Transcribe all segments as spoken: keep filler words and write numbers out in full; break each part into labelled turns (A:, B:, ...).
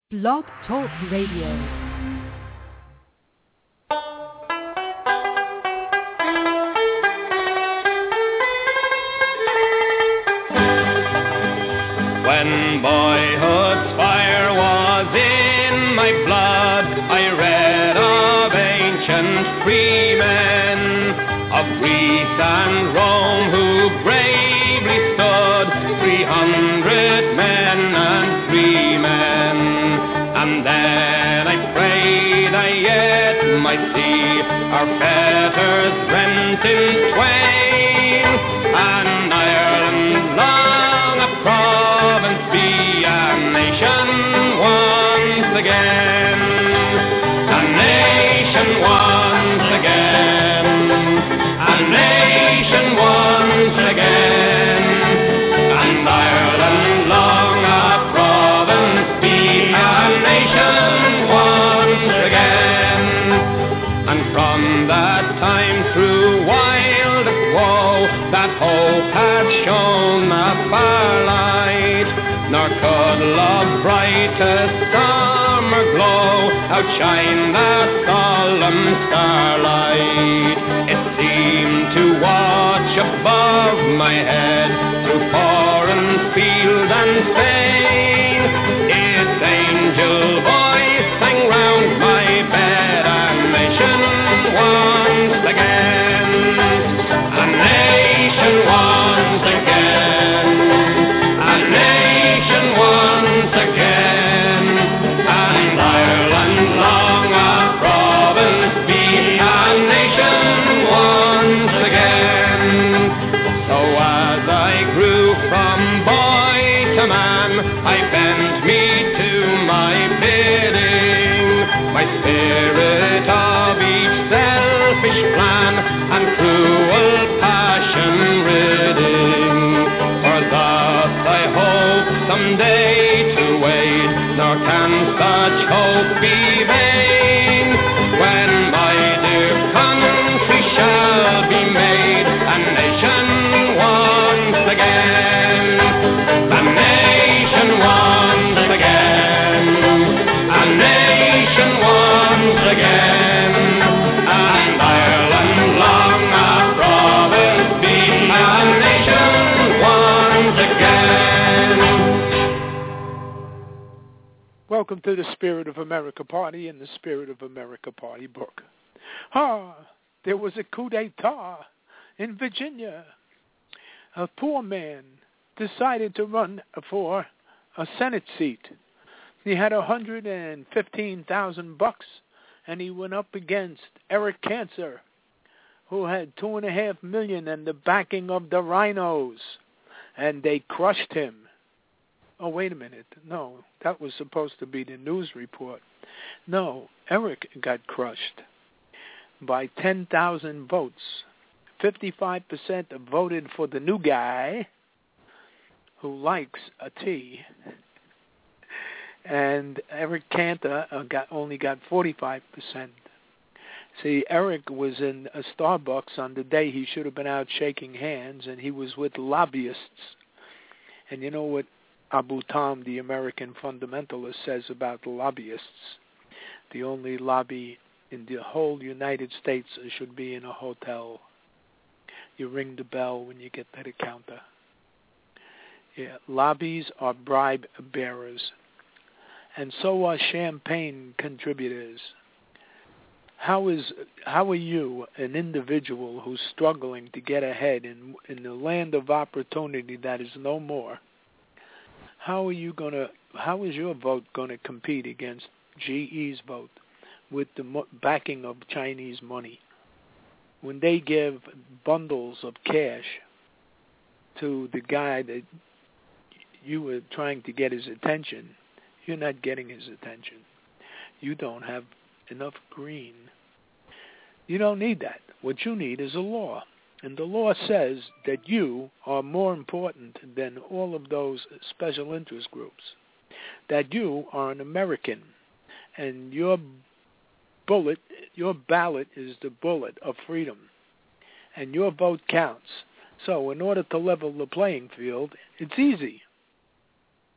A: Blog Talk Radio.
B: When boyhood's fire was in my blood, I read of ancient freemen of Greece and Rome who bravely stood, three hundred men and three men. And then I prayed I yet might see our fetters rent in twain, and Ireland long a province be a nation once again, a nation once again, a nation once again, and Ireland long a province be a nation once again. And from that time through wildest woe, that hope had shone a far light, nor could love's brightest summer glow outshine that solemn starlight. It seemed to watch above my head through foreign field and fane. Its angel voice sang round my bed, a nation once again, a nation once again, a nation once again, and Ireland long a province be a nation once again. So as I grew from boy to man, I bent me to my bidding, my spirit of each selfish plan and cruel passion ridding. For thus I hope someday to wait, nor can such hope be vain, when my dear country shall be made a nation once again, a nation once again, a nation once again, and Ireland long a province be a nation once again.
C: Welcome to the Spirit of America Party and the Spirit of America Party book. Ah, there was a coup d'etat in Virginia. A poor man decided to run for a Senate seat. He had one hundred fifteen thousand bucks, and he went up against Eric Cantor, who had two and a half million and the backing of the rhinos, and they crushed him. Oh, wait a minute. No, that was supposed to be the news report. No, Eric got crushed by ten thousand votes. fifty-five percent voted for the new guy who likes a tea. And Eric Cantor uh, got, only got forty-five percent. See, Eric was in a Starbucks on the day he should have been out shaking hands, and he was with lobbyists. And you know what Abu Tam, the American fundamentalist, says about the lobbyists? The only lobby in the whole United States should be in a hotel. You ring the bell when you get to the counter. Yeah, lobbies are bribe bearers, and so are champagne contributors. How is how are you, an individual who's struggling to get ahead in in the land of opportunity that is no more? How are you gonna? How is your vote going to compete against G E's vote with the mo- backing of Chinese money? When they give bundles of cash to the guy that you were trying to get his attention, you're not getting his attention. You don't have enough green. You don't need that. What you need is a law. And the law says that you are more important than all of those special interest groups, that you are an American, and your bullet, your ballot is the bullet of freedom, and your vote counts. So in order to level the playing field, it's easy.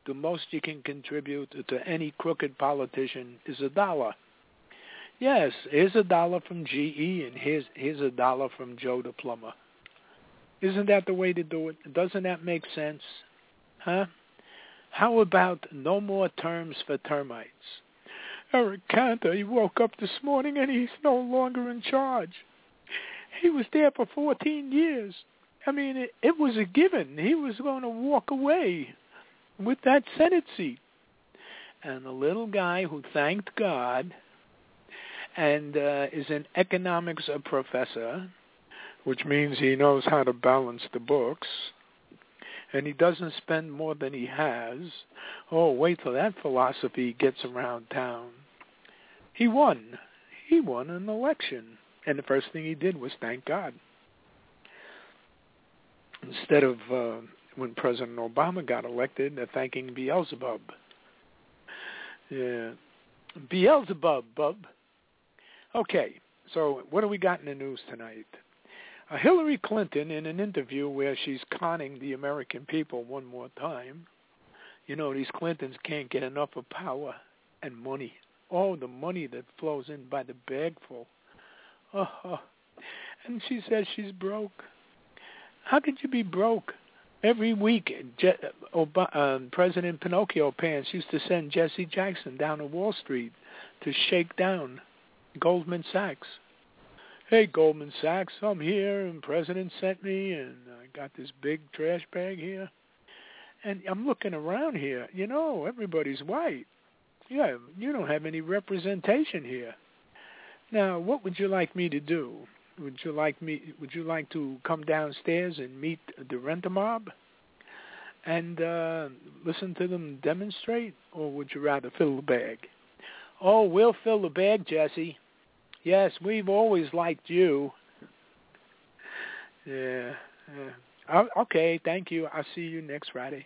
C: the most you can contribute to any crooked politician is a dollar. Yes, here's a dollar from G E, and here's here's a dollar from Joe the plumber. Isn't that the way to do it? Doesn't that make sense? Huh? How about no more terms for termites? Eric Cantor, he woke up this morning and he's no longer in charge. He was there for fourteen years. I mean, it, it was a given. He was going to walk away with that Senate seat. And the little guy who thanked God and uh, is an economics professor, which means he knows how to balance the books, and he doesn't spend more than he has. Oh, wait till that philosophy gets around town. He won. He won an election. And the first thing he did was thank God. Instead of, uh, when President Obama got elected, uh, thanking Beelzebub. Yeah. Beelzebub, bub. Okay, so what do we got in the news tonight? Uh, Hillary Clinton, in an interview where she's conning the American people one more time, you know, these Clintons can't get enough of power and money. Oh, the money that flows in by the bagful. Oh, oh. And she says she's broke. How could you be broke? Every week, Je- Ob- uh, President Pinocchio Pants used to send Jesse Jackson down to Wall Street to shake down Goldman Sachs. Hey, Goldman Sachs, I'm here, and President sent me, and I got this big trash bag here. And I'm looking around here. You know, everybody's white. Yeah, you don't have any representation here. Now, what would you like me to do? Would you like me? Would you like to come downstairs and meet the rent-a-mob and uh, listen to them demonstrate, or would you rather fill the bag? Oh, we'll fill the bag, Jesse. Yes, we've always liked you. Yeah. yeah. Okay, thank you. I'll see you next Friday.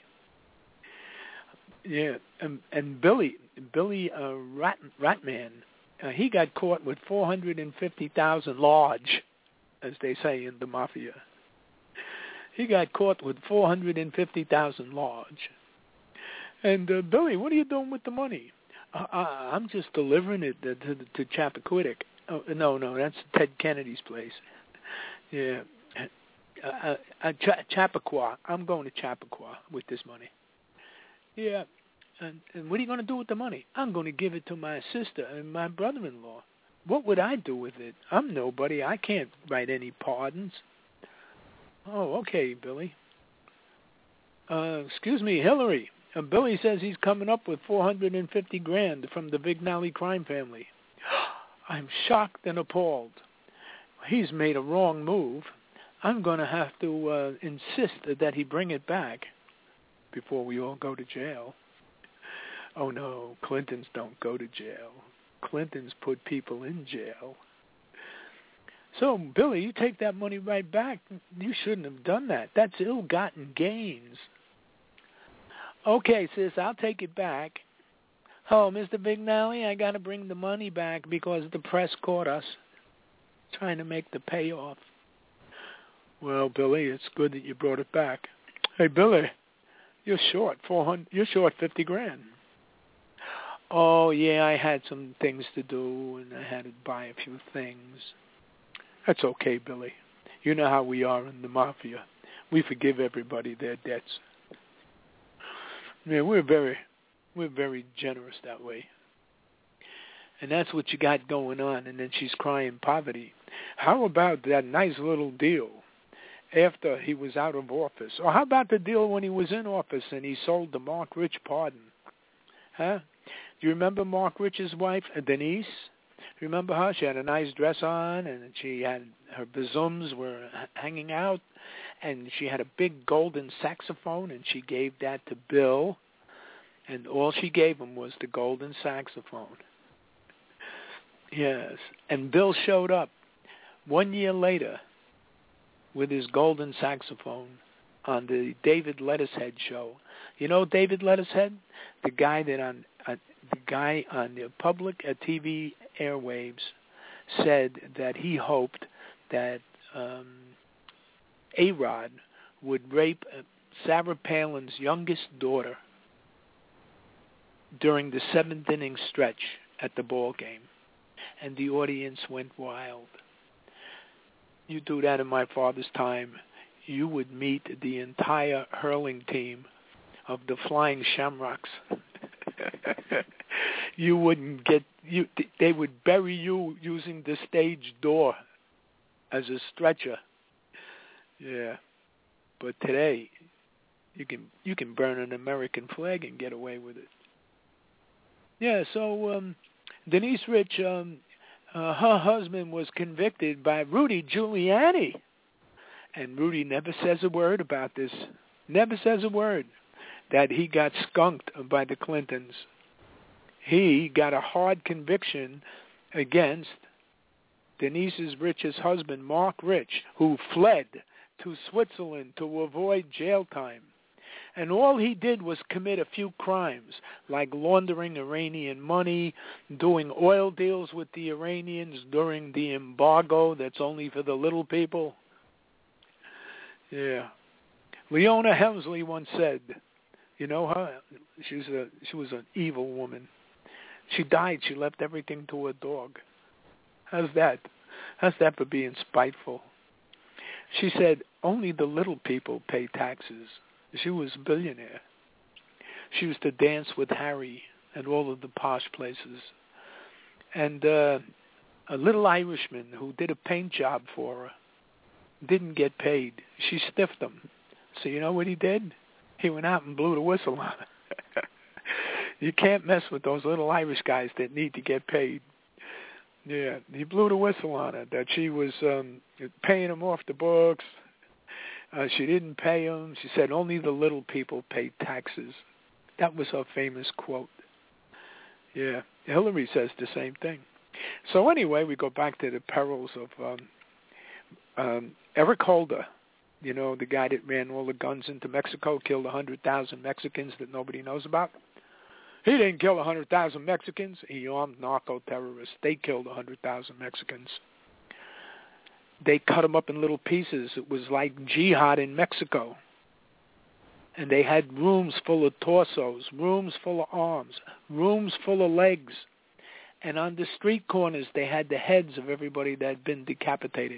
C: Yeah, and, and Billy, Billy uh, Rat, Ratman, uh, he got caught with four hundred fifty thousand large, as they say in the mafia. He got caught with four hundred fifty thousand large. And uh, Billy, what are you doing with the money? Uh, uh, I'm just delivering it to, to, to Chappaquiddick. Oh, no, no, that's Ted Kennedy's place. Yeah, uh, uh, Ch- Chappaqua. I'm going to Chappaqua with this money. Yeah, and, and what are you going to do with the money? I'm going to give it to my sister and my brother-in-law. What would I do with it? I'm nobody. I can't write any pardons. Oh, okay, Billy. Uh, excuse me, Hillary. Uh, Billy says he's coming up with four hundred fifty grand from the Vignali crime family. I'm shocked and appalled. He's made a wrong move. I'm going to have to uh, insist that he bring it back before we all go to jail. Oh, no, Clintons don't go to jail. Clintons put people in jail. So, Billy, you take that money right back. You shouldn't have done that. That's ill-gotten gains. Okay, sis, I'll take it back. Oh, Mister Vignali, I got to bring the money back because the press caught us trying to make the payoff. Well, Billy, it's good that you brought it back. Hey, Billy, you're short four hundred. You're short fifty grand. Oh, yeah, I had some things to do, and I had to buy a few things. That's okay, Billy. You know how we are in the mafia. We forgive everybody their debts. Yeah, we're very, we're very generous that way. And that's what you got going on. And then she's crying poverty. How about that nice little deal after he was out of office? Or how about the deal when he was in office and he sold the Mark Rich pardon? Huh? Do you remember Mark Rich's wife, Denise? Remember her? She had a nice dress on, and she had her bezoums were hanging out, and she had a big golden saxophone, and she gave that to Bill, and all she gave him was the golden saxophone. Yes, and Bill showed up one year later with his golden saxophone on the David Letterhead show. You know David Letterhead, the guy that on uh, the guy on the public uh, T V airwaves said that he hoped that um, A-Rod would rape uh, Sarah Palin's youngest daughter during the seventh inning stretch at the ball game, and the audience went wild. You do that in my father's time, you would meet the entire hurling team of the Flying Shamrocks. You wouldn't get you. They would bury you using the stage door as a stretcher. Yeah, but today you can you can burn an American flag and get away with it. Yeah. So um, Denise Rich, um, uh, her husband was convicted by Rudy Giuliani, and Rudy never says a word about this. Never says a word that he got skunked by the Clintons. He got a hard conviction against Denise's Rich's husband, Mark Rich, who fled to Switzerland to avoid jail time. And all he did was commit a few crimes, like laundering Iranian money, doing oil deals with the Iranians during the embargo that's only for the little people. Yeah. Leona Helmsley once said, you know her? She was a she was an evil woman. She died. She left everything to her dog. How's that? How's that for being spiteful? She said, only the little people pay taxes. She was a billionaire. She used to dance with Harry and all of the posh places. And uh, a little Irishman who did a paint job for her didn't get paid. She stiffed him. So you know what he did? He went out and blew the whistle on her. You can't mess with those little Irish guys that need to get paid. Yeah, he blew the whistle on her, that she was um, paying him off the books. Uh, she didn't pay him. She said only the little people pay taxes. That was her famous quote. Yeah, Hillary says the same thing. So anyway, we go back to the perils of um, um, Eric Holder. You know, the guy that ran all the guns into Mexico, killed one hundred thousand Mexicans that nobody knows about. He didn't kill one hundred thousand Mexicans. He armed narco-terrorists. They killed one hundred thousand Mexicans. They cut them up in little pieces. It was like jihad in Mexico. And they had rooms full of torsos, rooms full of arms, rooms full of legs. And on the street corners, they had the heads of everybody that had been decapitated.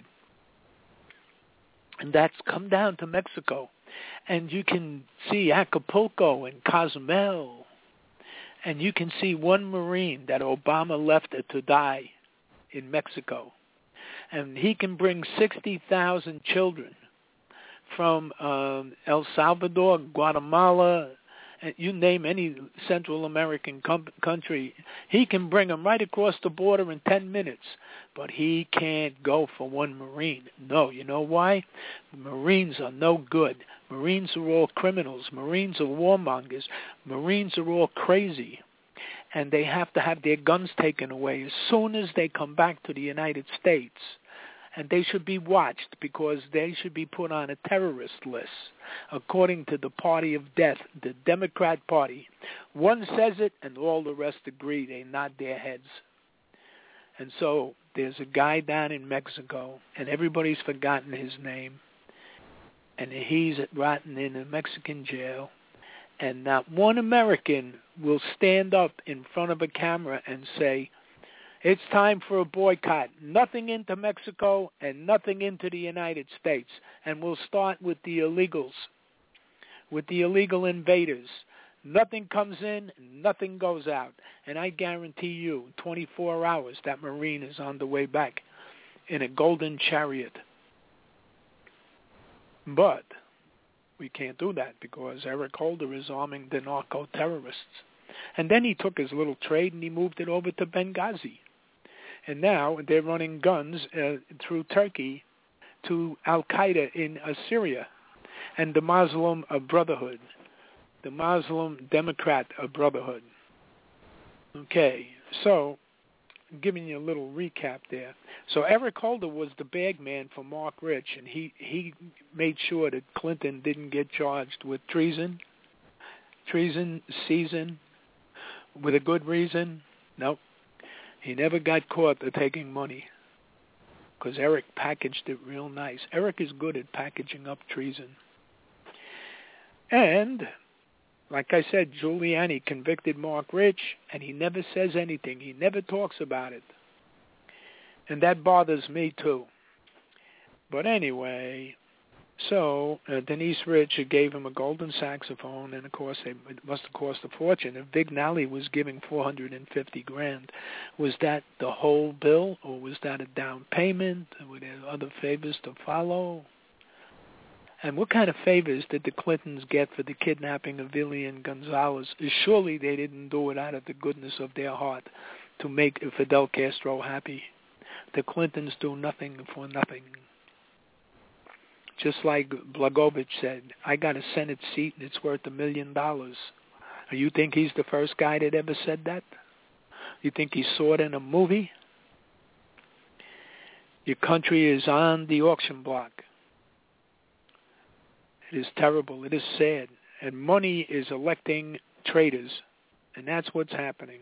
C: And that's come down to Mexico. And you can see Acapulco and Cozumel. And you can see one Marine that Obama left to die in Mexico. And he can bring sixty thousand children from um, El Salvador, Guatemala, and you name any Central American com- country. He can bring them right across the border in ten minutes. But he can't go for one Marine. No, you know why? Marines are no good. Marines are all criminals. Marines are warmongers. Marines are all crazy. And they have to have their guns taken away as soon as they come back to the United States. And they should be watched because they should be put on a terrorist list, according to the party of death, the Democrat Party. One says it, and all the rest agree. They nod their heads. And so there's a guy down in Mexico, and everybody's forgotten his name. And he's rotting in a Mexican jail. And not one American will stand up in front of a camera and say, it's time for a boycott. Nothing into Mexico and nothing into the United States. And we'll start with the illegals, with the illegal invaders. Nothing comes in, nothing goes out. And I guarantee you, twenty-four hours, that Marine is on the way back in a golden chariot. But we can't do that because Eric Holder is arming the narco-terrorists. And then he took his little trade and he moved it over to Benghazi. And now they're running guns uh, through Turkey to Al-Qaeda in uh, Syria and the Muslim uh, Brotherhood, the Muslim Democrat uh, Brotherhood. Okay, so giving you a little recap there. So Eric Holder was the bag man for Mark Rich, and he, he made sure that Clinton didn't get charged with treason, treason, season, with a good reason. Nope. He never got caught for taking money because Eric packaged it real nice. Eric is good at packaging up treason. And Like I said, Giuliani convicted Mark Rich, and he never says anything. He never talks about it. And that bothers me, too. But anyway, so uh, Denise Rich gave him a golden saxophone, and of course they, it must have cost a fortune. If Big Nally was giving four hundred fifty grand, was that the whole bill, or was that a down payment? Were there other favors to follow? And what kind of favors did the Clintons get for the kidnapping of Elian Gonzalez? Surely they didn't do it out of the goodness of their heart to make Fidel Castro happy. The Clintons do nothing for nothing. Just like Blagojevich said, I got a Senate seat and it's worth a million dollars. You think he's the first guy that ever said that? You think he saw it in a movie? Your country is on the auction block. It is terrible. It is sad. And money is electing traitors. And that's what's happening.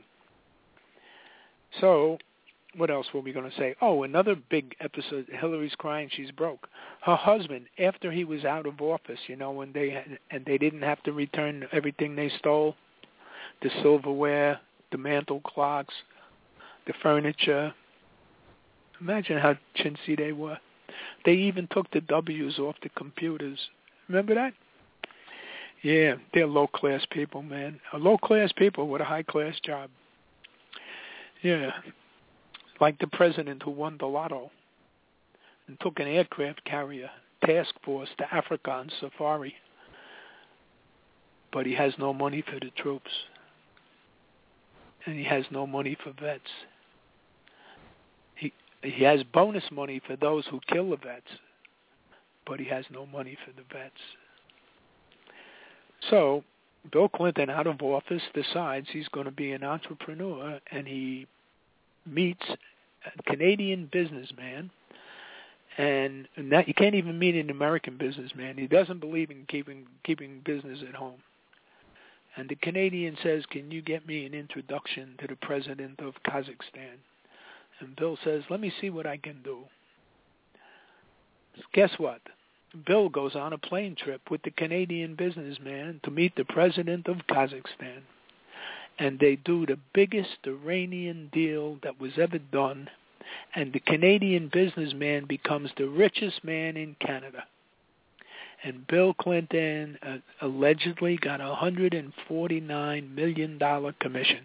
C: So, what else were we going to say? Oh, another big episode. Hillary's crying she's broke. Her husband, after he was out of office, you know, when they had, and they didn't have to return everything they stole, the silverware, the mantle clocks, the furniture. Imagine how chintzy they were. They even took the W's off the computers. Remember that? Yeah, they're low-class people, man. A low-class people with a high-class job. Yeah. Like the president who won the lotto and took an aircraft carrier task force to Africa on safari. But he has no money for the troops. And he has no money for vets. He he has bonus money for those who kill the vets, but he has no money for the vets. So Bill Clinton, out of office, decides he's going to be an entrepreneur, and he meets a Canadian businessman, and not, you can't even meet an American businessman. He doesn't believe in keeping keeping business at home. And the Canadian says, can you get me an introduction to the president of Kazakhstan? And Bill says, let me see what I can do. Guess what? Bill goes on a plane trip with the Canadian businessman to meet the president of Kazakhstan. And they do the biggest Iranian deal that was ever done. And the Canadian businessman becomes the richest man in Canada. And Bill Clinton uh, allegedly got a one hundred forty-nine million dollars commission.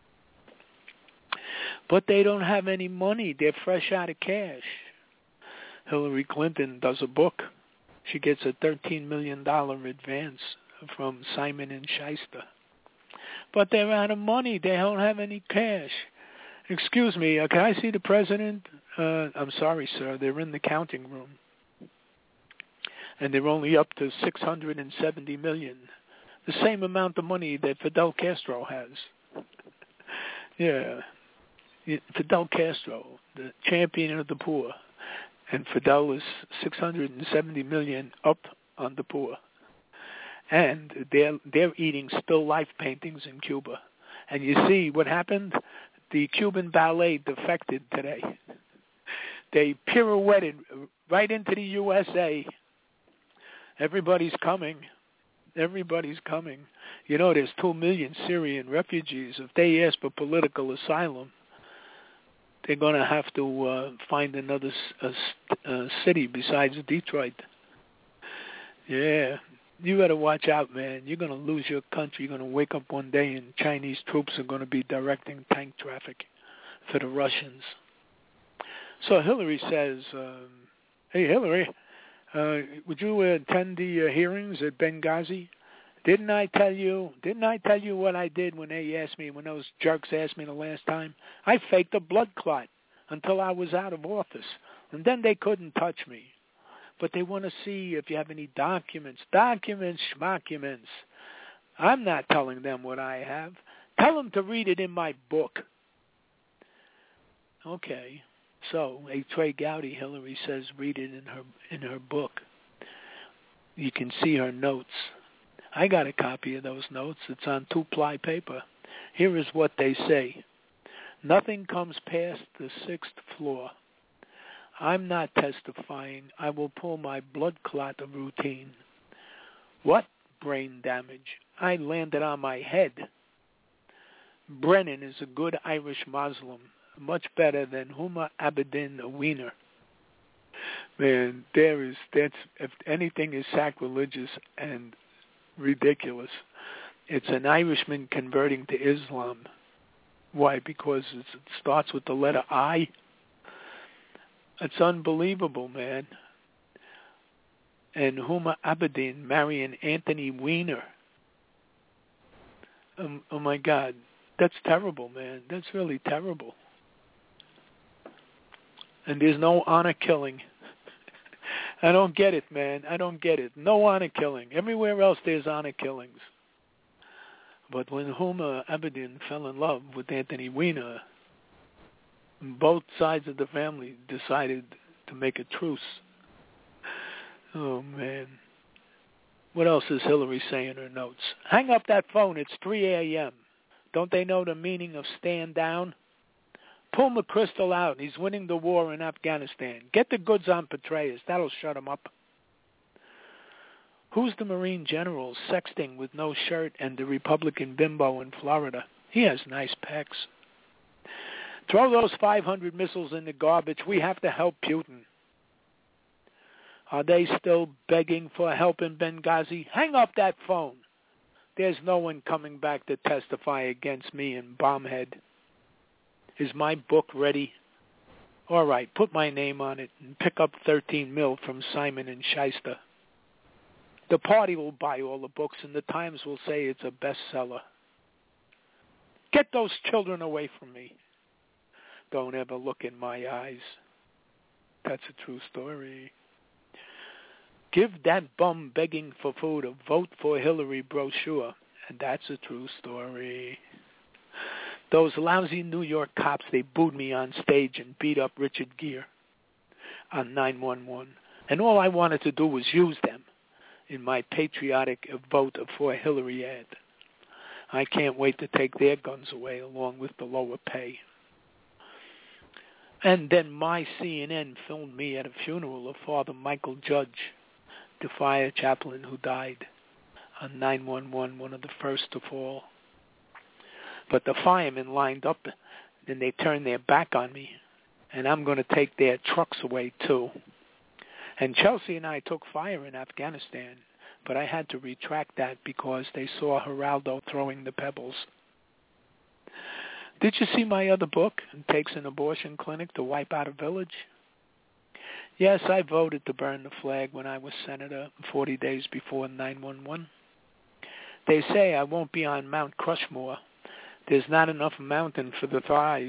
C: But they don't have any money. They're fresh out of cash. Hillary Clinton does a book. She gets a thirteen million dollars advance from Simon and Schuster. But they're out of money. They don't have any cash. Excuse me, uh, can I see the president? Uh, I'm sorry, sir. They're in the counting room. And they're only up to six hundred seventy million dollars. The same amount of money that Fidel Castro has. Yeah. Fidel Castro, the champion of the poor. And Fidel is six hundred seventy million dollars up on the poor. And they're, they're eating still life paintings in Cuba. And you see what happened? The Cuban ballet defected today. They pirouetted right into the U S A. Everybody's coming. Everybody's coming. You know, there's two million Syrian refugees. If they ask for political asylum, they're going to have to uh, find another uh, uh, city besides Detroit. Yeah. You got to watch out, man. You're going to lose your country. You're going to wake up one day and Chinese troops are going to be directing tank traffic for the Russians. So Hillary says, um, hey, Hillary, uh, would you attend the uh, hearings at Benghazi? Didn't I tell you, didn't I tell you what I did when they asked me, when those jerks asked me the last time? I faked a blood clot until I was out of office. And then they couldn't touch me. But they want to see if you have any documents. Documents, schmocuments. I'm not telling them what I have. Tell them to read it in my book. Okay. So, a Trey Gowdy, Hillary says, read it in her in her book. You can see her notes. I got a copy of those notes. It's on two-ply paper. Here is what they say. Nothing comes past the sixth floor. I'm not testifying. I will pull my blood clot of routine. What? Brain damage. I landed on my head. Brennan is a good Irish Muslim, much better than Huma Abedin, a wiener. Man, there is, that's, if anything is sacrilegious and ridiculous, it's an Irishman converting to Islam. Why? Because it starts with the letter I. It's unbelievable, man. And Huma Abedin marrying Anthony Weiner. Um, oh, my God. That's terrible, man. That's really terrible. And there's no honor killing. I don't get it, man. I don't get it. No honor killing. Everywhere else there's honor killings. But when Huma Abedin fell in love with Anthony Weiner, both sides of the family decided to make a truce. Oh, man. What else is Hillary saying in her notes? Hang up that phone. It's three a.m. Don't they know the meaning of stand down? Pull McChrystal out. He's winning the war in Afghanistan. Get the goods on Petraeus. That'll shut him up. Who's the Marine general sexting with no shirt and the Republican bimbo in Florida? He has nice pecs. Throw those five hundred missiles in the garbage. We have to help Putin. Are they still begging for help in Benghazi? Hang up that phone. There's no one coming back to testify against me in Bombhead. Is my book ready? All right, put my name on it and pick up thirteen mil from Simon and Shyster. The party will buy all the books and the Times will say it's a bestseller. Get those children away from me. Don't ever look in my eyes. That's a true story. Give that bum begging for food a vote for Hillary brochure, and that's a true story. Those lousy New York cops, they booed me on stage and beat up Richard Gere on nine one one. And all I wanted to do was use them in my patriotic vote for Hillary ad. I can't wait to take their guns away along with the lower pay. And then my C N N filmed me at a funeral of Father Michael Judge, the fire chaplain who died on nine one one, one of the first to fall. But the firemen lined up, and they turned their back on me, and I'm going to take their trucks away too. And Chelsea and I took fire in Afghanistan, but I had to retract that because they saw Geraldo throwing the pebbles. Did you see my other book, It Takes an Abortion Clinic to Wipe Out a Village? Yes, I voted to burn the flag when I was senator forty days before nine one one. They say I won't be on Mount Crushmore. There's not enough mountain for the thighs.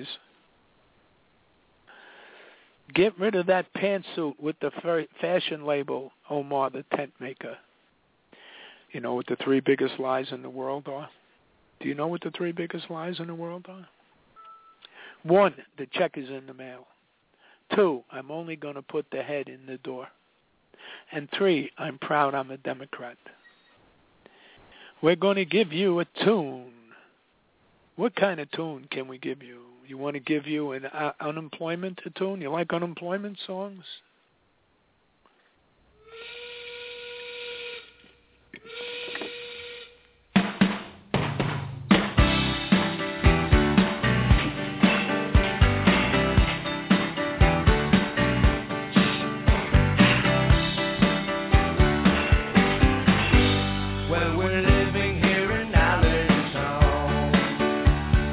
C: Get rid of that pantsuit with the fashion label, Omar the tent maker. You know what the three biggest lies in the world are? Do you know what the three biggest lies in the world are? One, the check is in the mail. Two, I'm only going to put the head in the door. And three, I'm proud I'm a Democrat. We're going to give you a tune. What kind of tune can we give you? You want to give you an uh, unemployment a tune? You like unemployment songs?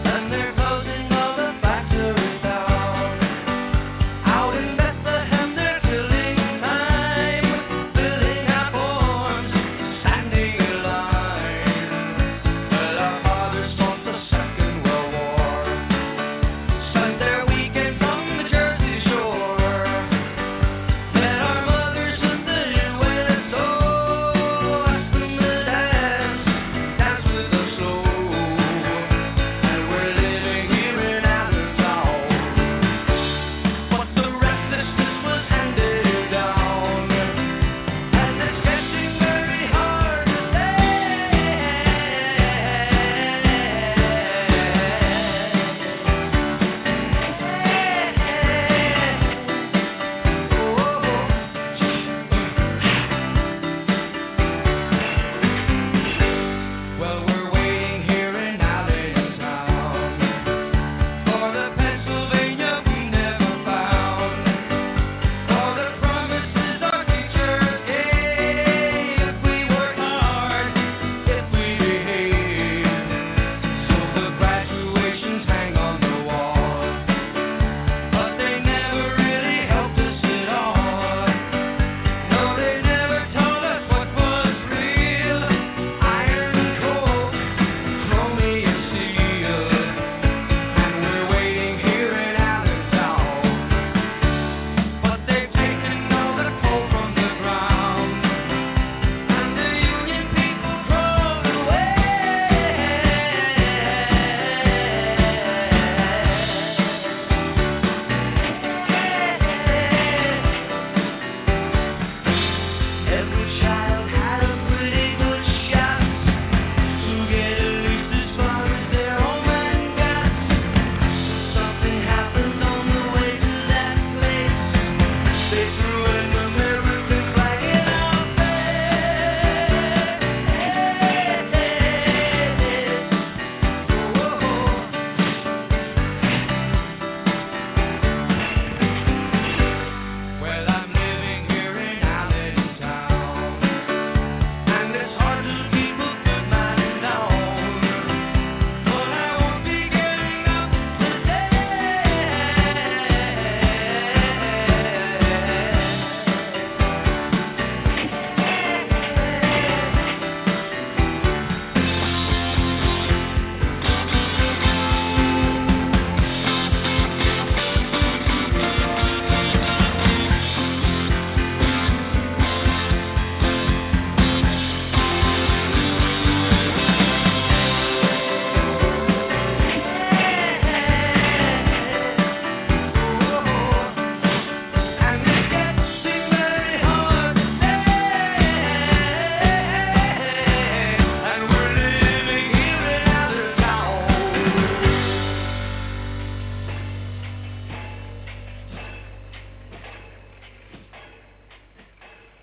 D: Out in Bethlehem,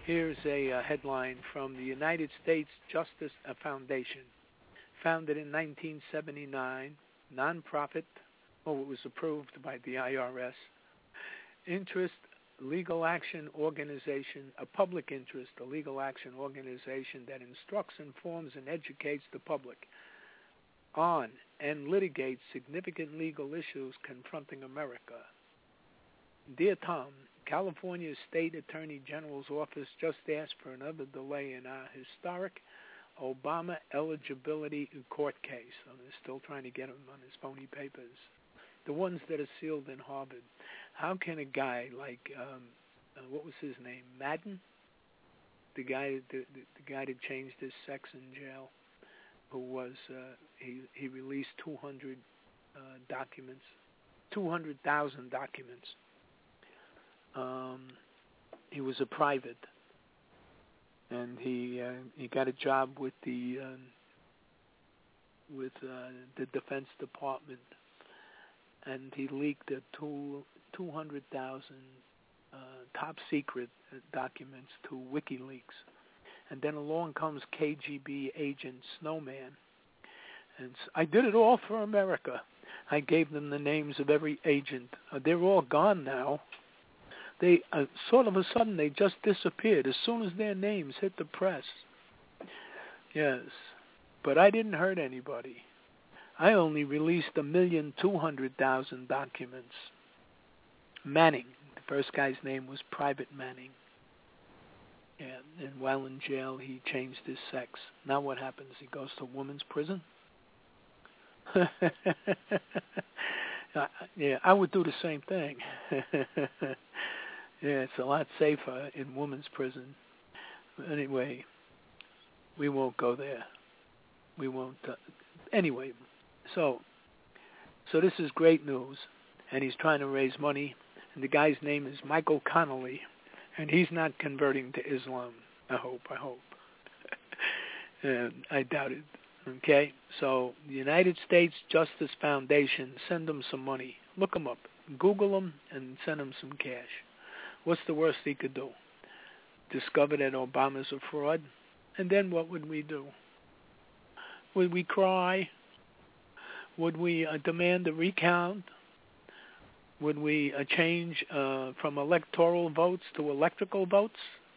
C: Here's a uh, headline from the United States Justice Foundation. Founded in nineteen seventy-nine, nonprofit, oh, it was approved by the I R S. Interest legal action organization, a public interest, a legal action organization that instructs, informs, and educates the public on and litigates significant legal issues confronting America. Dear Tom, California State Attorney General's office just asked for another delay in our historic Obama eligibility court case. So they're still trying to get him on his phony papers, the ones that are sealed in Harvard. How can a guy like, um, uh, what was his name, Madden? The guy, the, the, the guy that changed his sex in jail, who was, uh, he, he released two hundred uh, documents, two hundred thousand documents. Um, he was a private, and he uh, he got a job with the um, with uh, the Defense Department, and he leaked a two two hundred thousand uh, top secret documents to WikiLeaks, and then along comes K G B agent Snowman, and I did it all for America. I gave them the names of every agent. Uh, they're all gone now. They uh, sort of a sudden they just disappeared as soon as their names hit the press. Yes, but I didn't hurt anybody. I only released a million two hundred thousand documents. Manning, the first guy's name was Private Manning. Yeah, and while in jail, he changed his sex. Now what happens? He goes to women's prison? uh, yeah, I would do the same thing. Yeah, it's a lot safer in women's prison. Anyway, we won't go there. We won't. Uh, anyway, so so this is great news, and he's trying to raise money. And the guy's name is Michael Connolly, and he's not converting to Islam. I hope. I hope. And I doubt it. Okay, so the United States Justice Foundation, send them some money. Look them up. Google them and send them some cash. What's the worst he could do? Discover that Obama's a fraud? And then what would we do? Would we cry? Would we uh, demand a recount? Would we uh, change uh, from electoral votes to electrical votes?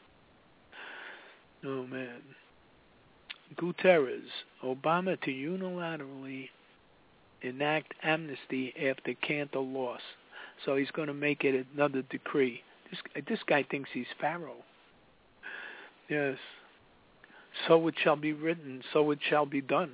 C: Oh, man. Guterres, Obama to unilaterally enact amnesty after Cantor loss. So he's going to make it another decree. This, this guy thinks he's Pharaoh. Yes. So it shall be written, so it shall be done.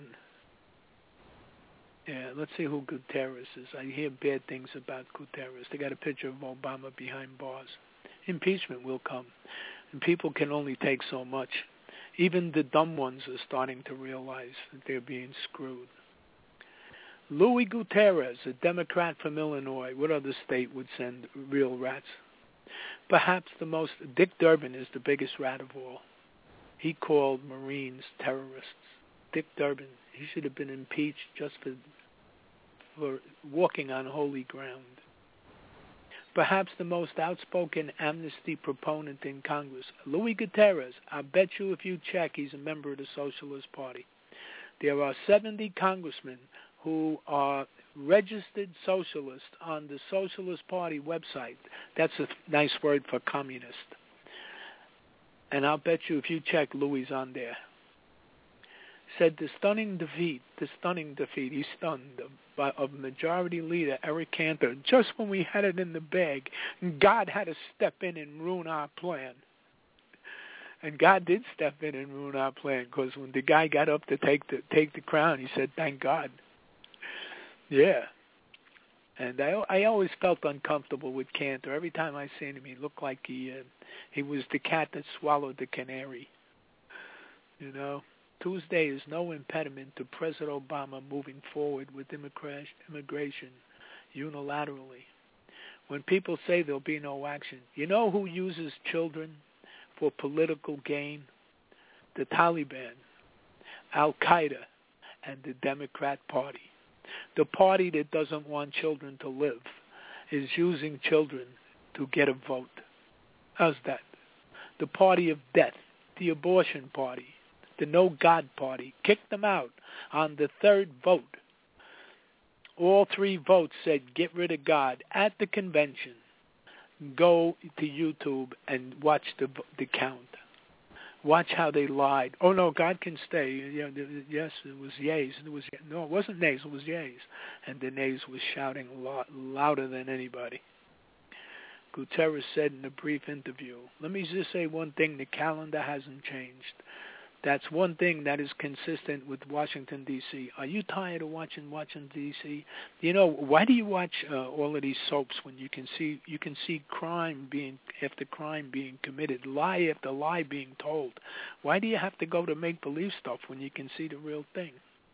C: Yeah, let's see who Guterres is. I hear bad things about Guterres. They got a picture of Obama behind bars. Impeachment will come, and people can only take so much. Even the dumb ones are starting to realize that they're being screwed. Louis Guterres, a Democrat from Illinois. What other state would send real rats? Perhaps the most, Dick Durbin is the biggest rat of all. He called Marines terrorists. Dick Durbin, he should have been impeached just for, for walking on holy ground. Perhaps the most outspoken amnesty proponent in Congress, Louis Guterres. I bet you if you check, he's a member of the Socialist Party. There are seventy congressmen who are registered socialists on the Socialist Party website. That's a nice word for communist. And I'll bet you if you check, Louis is on there. Said the stunning defeat, the stunning defeat, he's stunned, by, of Majority Leader Eric Cantor, just when we had it in the bag, God had to step in and ruin our plan. And God did step in and ruin our plan, because when the guy got up to take the take the crown, he said, thank God. Yeah. And I, I always felt uncomfortable with Cantor. Every time I seen him, he looked like he uh, he was the cat that swallowed the canary. You know, Tuesday is no impediment to President Obama moving forward with immigration unilaterally. When people say there'll be no action, you know who uses children for political gain? The Taliban, Al-Qaeda, and the Democrat Party. The party that doesn't want children to live is using children to get a vote. How's that? the party of death, the abortion party, the no God party, kicked them out on the third vote. All three votes said get rid of God at the convention. Go to YouTube and watch the the count. Watch how they lied. Oh no, God can stay. You know, yes, it was yays. It was no, it wasn't nays. It was yays, and the nays was shouting lo- louder than anybody. Guterres said in a brief interview, "Let me just say one thing: the calendar hasn't changed. That's one thing that is consistent with Washington, D C Are you tired of watching Washington, D C? You know, why do you watch uh, all of these soaps when you can see you can see crime being after crime being committed, lie after lie being told? Why do you have to go to make-believe stuff when you can see the real thing?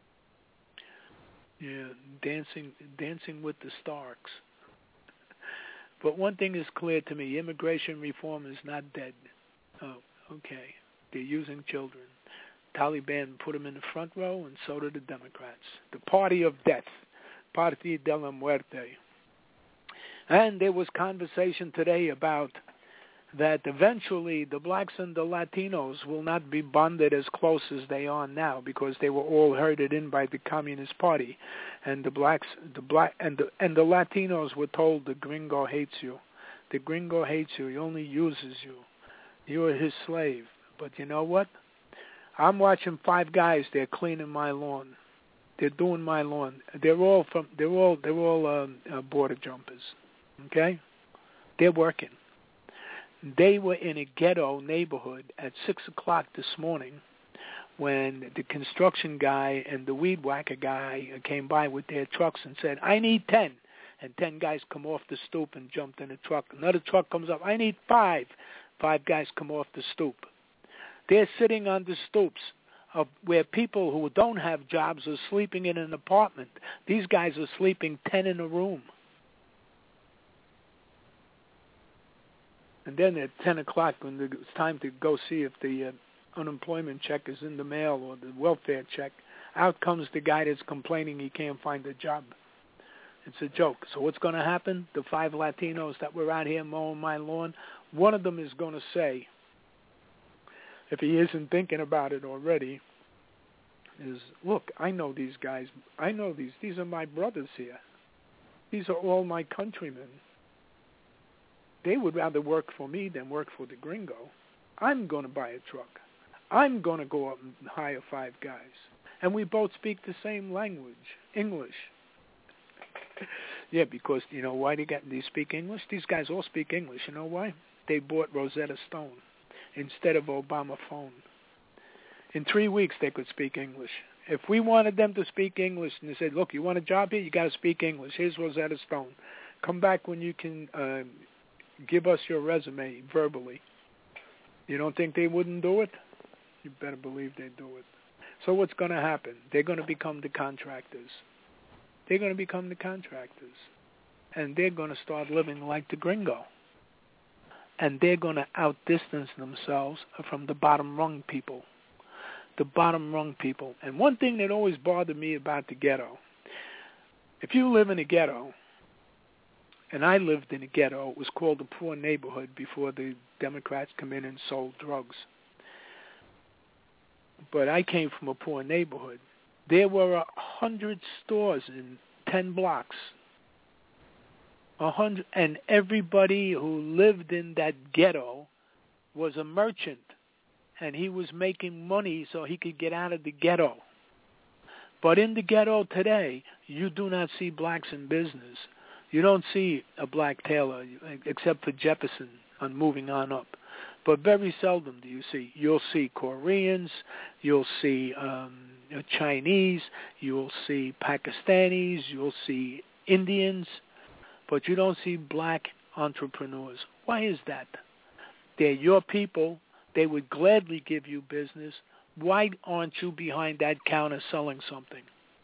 C: Yeah, dancing, dancing with the Starks. But one thing is clear to me: immigration reform is not dead. Oh, okay. They're using children. Taliban put them in the front row, and so do the Democrats. The party of death, Parti de la Muerte. And there was conversation today about that eventually the blacks and the Latinos will not be bonded as close as they are now because they were all herded in by the Communist Party, and the blacks, the black, and the and the Latinos were told the gringo hates you. The gringo hates you. He only uses you. You are his slave. But you know what? I'm watching five guys. They're cleaning my lawn. They're doing my lawn. They're all from. They're all. They're all um, uh, border jumpers. Okay, they're working. They were in a ghetto neighborhood at six o'clock this morning when the construction guy and the weed whacker guy came by with their trucks and said, "I need ten." And ten guys come off the stoop and jumped in a truck. Another truck comes up. "I need five." Five guys come off the stoop. They're sitting on the stoops of where people who don't have jobs are sleeping in an apartment. These guys are sleeping ten in a room. And then at ten o'clock, when it's time to go see if the uh, unemployment check is in the mail or the welfare check, out comes the guy that's complaining he can't find a job. It's a joke. So what's going to happen? The five Latinos that were out here mowing my lawn, one of them is going to say, if he isn't thinking about it already, is, look, I know these guys. I know these. These are my brothers here. These are all my countrymen. They would rather work for me than work for the gringo. I'm going to buy a truck. I'm going to go up and hire five guys. And we both speak the same language, English. Yeah, because, you know, why they, got, they speak English? These guys all speak English. You know why? They bought Rosetta Stone instead of Obama phone. In three weeks, they could speak English. If we wanted them to speak English and they said, look, you want a job here? You got to speak English. Here's Rosetta Stone. Come back when you can uh, give us your resume verbally. You don't think they wouldn't do it? You better believe they'd do it. So what's going to happen? They're going to become the contractors. They're going to become the contractors. And they're going to start living like the gringo. And they're going to outdistance themselves from the bottom rung people. The bottom rung people. And one thing that always bothered me about the ghetto, if you live in a ghetto, and I lived in a ghetto, it was called a poor neighborhood before the Democrats come in and sold drugs. But I came from a poor neighborhood. There were a hundred stores in ten blocks. A hundred, and everybody who lived in that ghetto was a merchant, and he was making money so he could get out of the ghetto. But in the ghetto today, you do not see blacks in business. You don't see a black tailor, except for Jefferson on moving on up. But very seldom do you see. You'll see Koreans, you'll see um, Chinese, you'll see Pakistanis, you'll see Indians, but you don't see black entrepreneurs. Why is that? They're your people. They would gladly give you business. Why aren't you behind that counter selling something?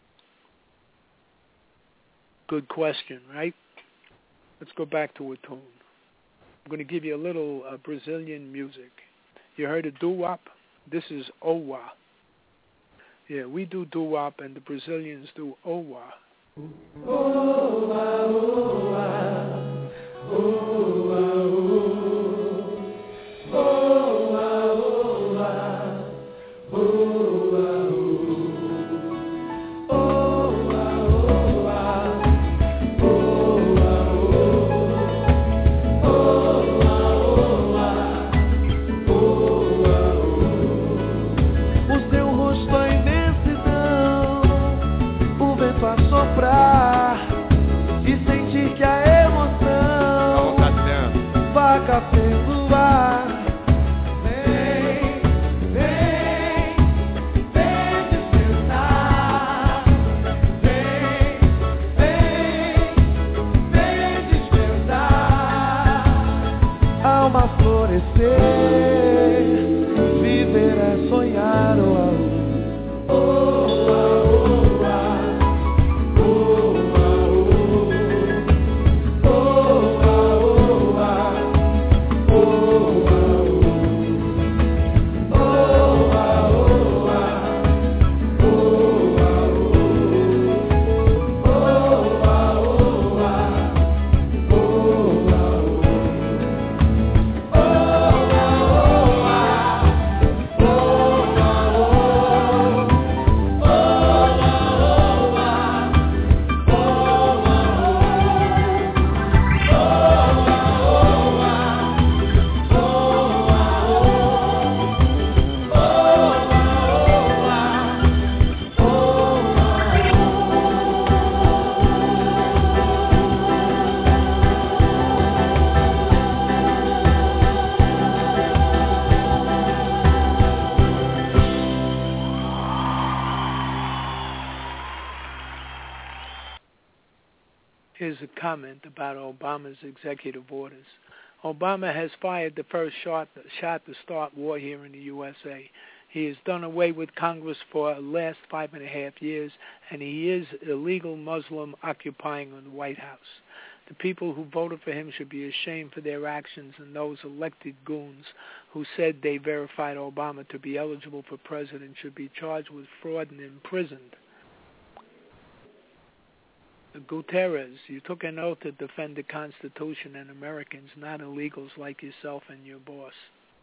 C: Good question, right? Let's go back to a tune. I'm going to give you a little uh, Brazilian music. You heard of doo-wop? This is owa. Yeah, we do doo-wop, and the Brazilians do owa. Owa, owa, owa, owa, owa.
D: toca pelo ar. Vem, vem, vem despertar. Vem, vem, vem despertar. Alma florescer, viver é sonhar, oh,
C: comment about Obama's executive orders. Obama has fired the first shot, shot to start war here in the U S A. He has done away with Congress for the last five and a half years, and he is illegal Muslim occupying the White House. The people who voted for him should be ashamed for their actions, and those elected goons who said they verified Obama to be eligible for president should be charged with fraud and imprisoned. Guterres, you took an oath to defend the Constitution and Americans, not illegals like yourself and your boss.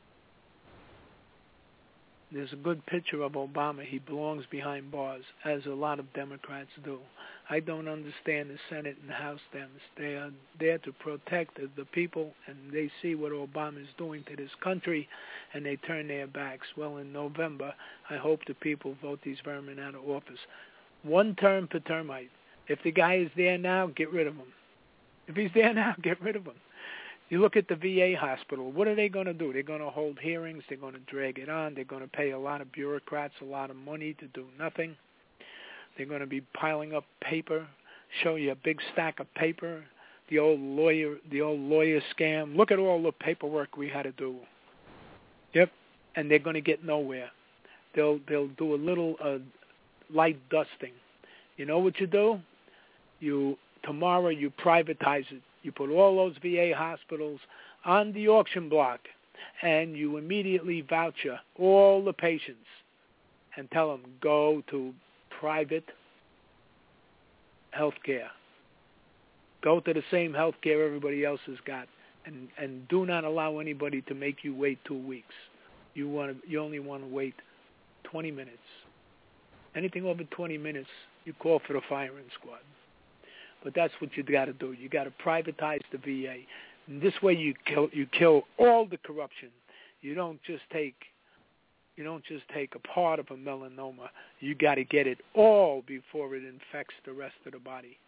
C: There's a good picture of Obama. He belongs behind bars, as a lot of Democrats do. I don't understand the Senate and House Dems. They are there to protect the people, and they see what Obama is doing to this country, and they turn their backs. Well, in November, I hope the people vote these vermin out of office. One term per termite. If the guy is there now, get rid of him. If he's there now, get rid of him. You look at the V A hospital. What are they going to do? They're going to hold hearings. They're going to drag it on. They're going to pay a lot of bureaucrats a lot of money to do nothing. They're going to be piling up paper, show you a big stack of paper, the old lawyer, the old lawyer scam. Look at all the paperwork we had to do. Yep, and they're going to get nowhere. They'll they'll do a little uh, light dusting. You know what you do? You tomorrow you privatize it. You put all those V A hospitals on the auction block, and you immediately voucher all the patients and tell them, go to private health care. Go to the same health care everybody else has got, and, and do not allow anybody to make you wait two weeks. You want to, you only want to wait twenty minutes. Anything over twenty minutes, you call for the firing squad. But that's what you got to do. You got to privatize the V A. And this way, you kill you kill all the corruption. You don't just take you don't just take a part of a melanoma. You got to get it all before it infects the rest of the body.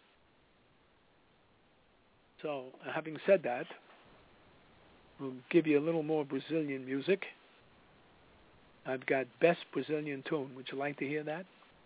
C: So, having said that, we'll give you a little more Brazilian music. I've got Best Brazilian Tune. Would you like to hear that?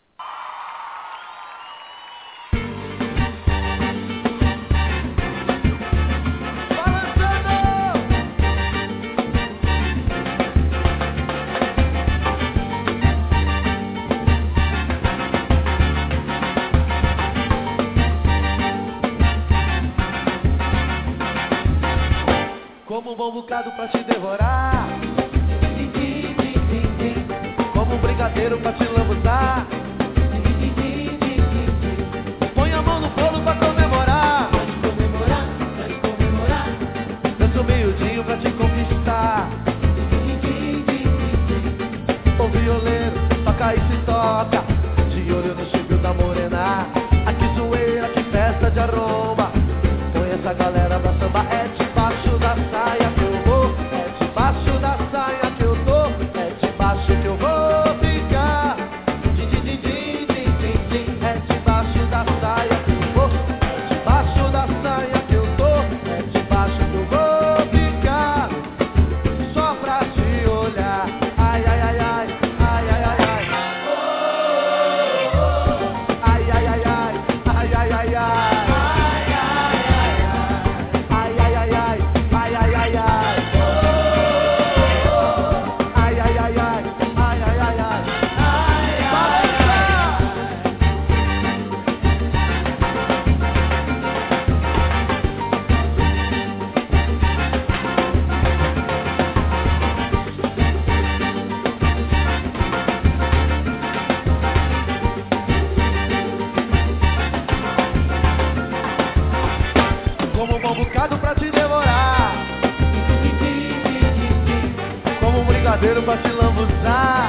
D: Como um bom bocado pra te devorar, como um brigadeiro pra te lambuzar. Põe a mão no bolo pra comemorar, comemorar, comemorar. Danço miudinho pra te conquistar. O violeiro toca e se toca, de olho no chibio da morena. Aqui zoeira, que festa de arromba. Põe essa galera pra samba, é debaixo da saia que eu vou, é debaixo da saia que eu tô, é debaixo que eu vou ficar. Din, din, din, din, din, din, din. É debaixo da saia que eu vou. bocado pra te devorar, como um brigadeiro pra te lambuzar.